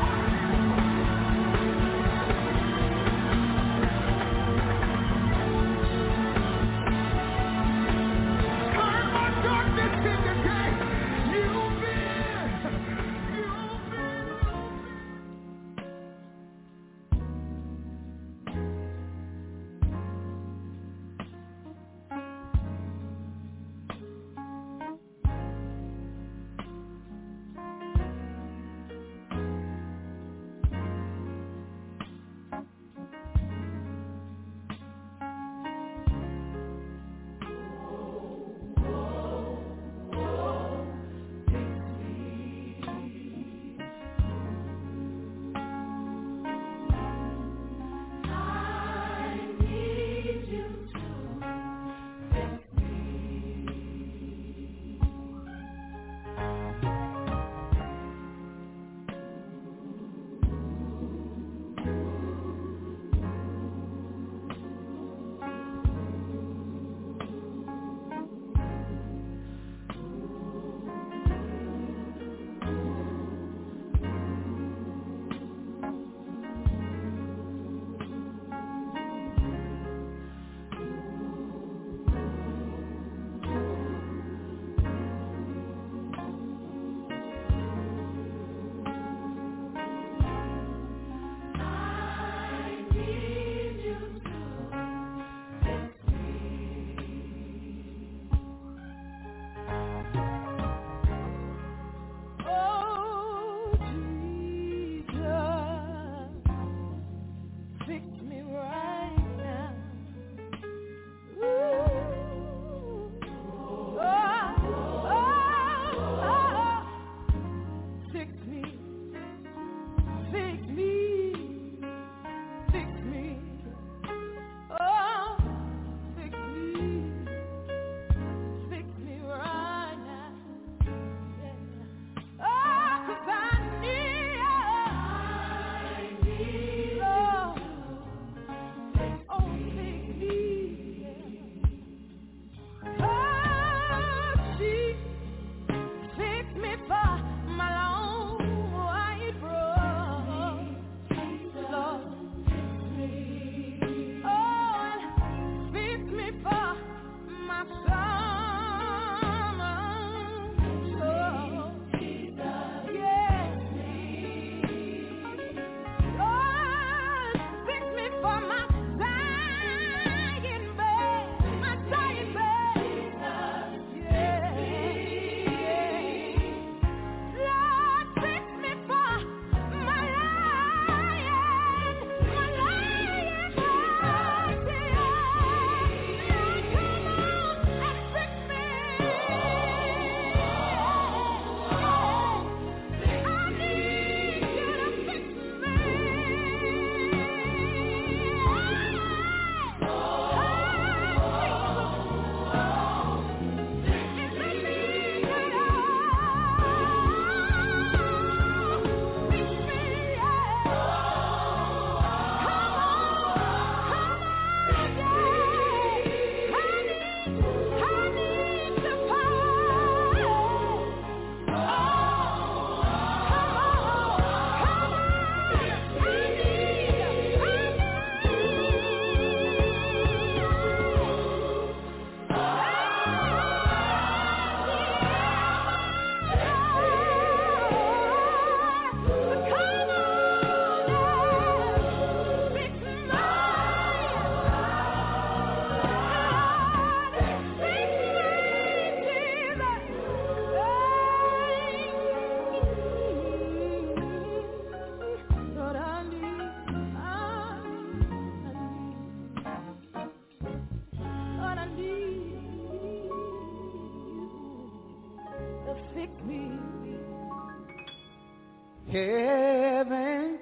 Heaven,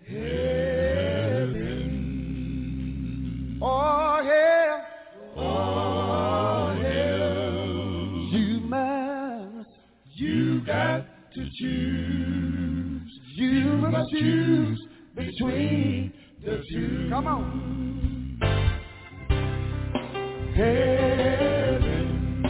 heaven, oh hell, oh hell, you must, you got to choose, you must choose between the two. Come on. Heaven,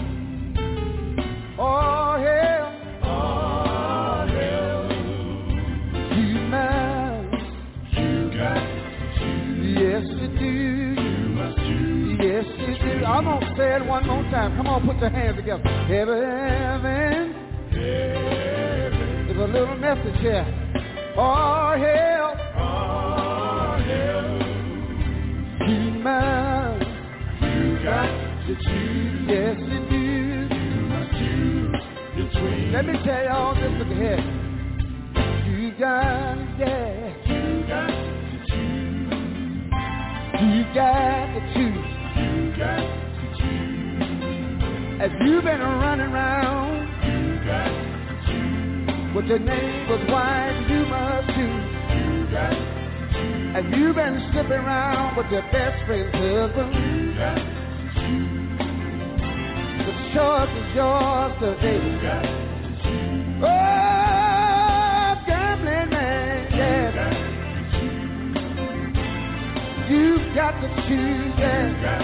oh hell, oh hell, you must, you got to choose. Yes you do, you must choose. Yes you do. I'm gonna say it one more time. Come on, put your hands together. Heaven, heaven, there's a little message here. Oh hell, oh hell, you must, you got to choose. Yes you do. You must choose between. Let me tell y'all this, look ahead. You got, yeah, you got to choose. You got to choose. You got to choose. If you've been running around, you got to choose. With your neighbor's wife, you must choose. You got to choose. If you've been slipping around with your best friend's husband, you got to choose. The choice is yours today. You got to choose. Oh, gambling man, yeah. You've got to choose, yeah. You got to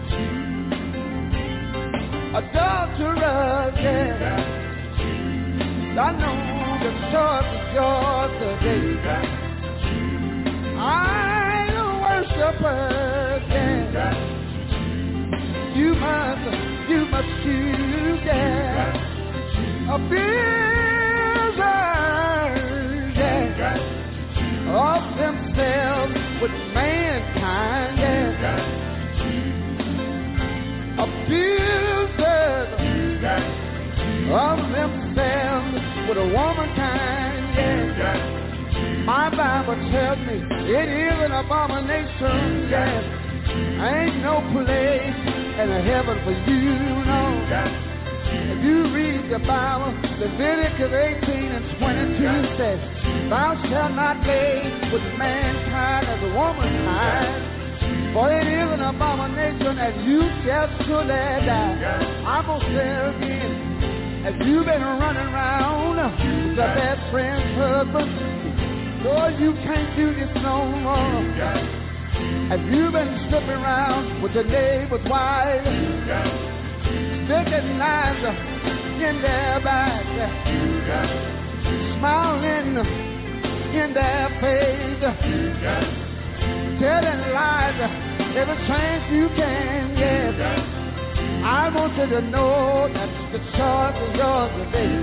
choose. Adulterers, yeah. I know the choice is yours today. You got to choose. Idol worshipers, yeah. You must, you must choose, yeah. Abusers, yeah. Of themselves with mankind, yeah. Abusers of themselves with a womankind, yeah. My Bible tells me it is an abomination, yeah. Ain't no place in heaven for you, no. If you read the Bible, Leviticus eighteen and twenty-two says, thou shalt not lay with mankind as a womankind, for it is an abomination, and you shall surely die. I'm going to say it again. If you've been running around with your best friend's husband, Lord, you can't do this no more. If you've been slipping around with your neighbor's wife, sticking knives in their back, smiling in their face, telling lies every chance you can get. I want you to know that the choice is yours today.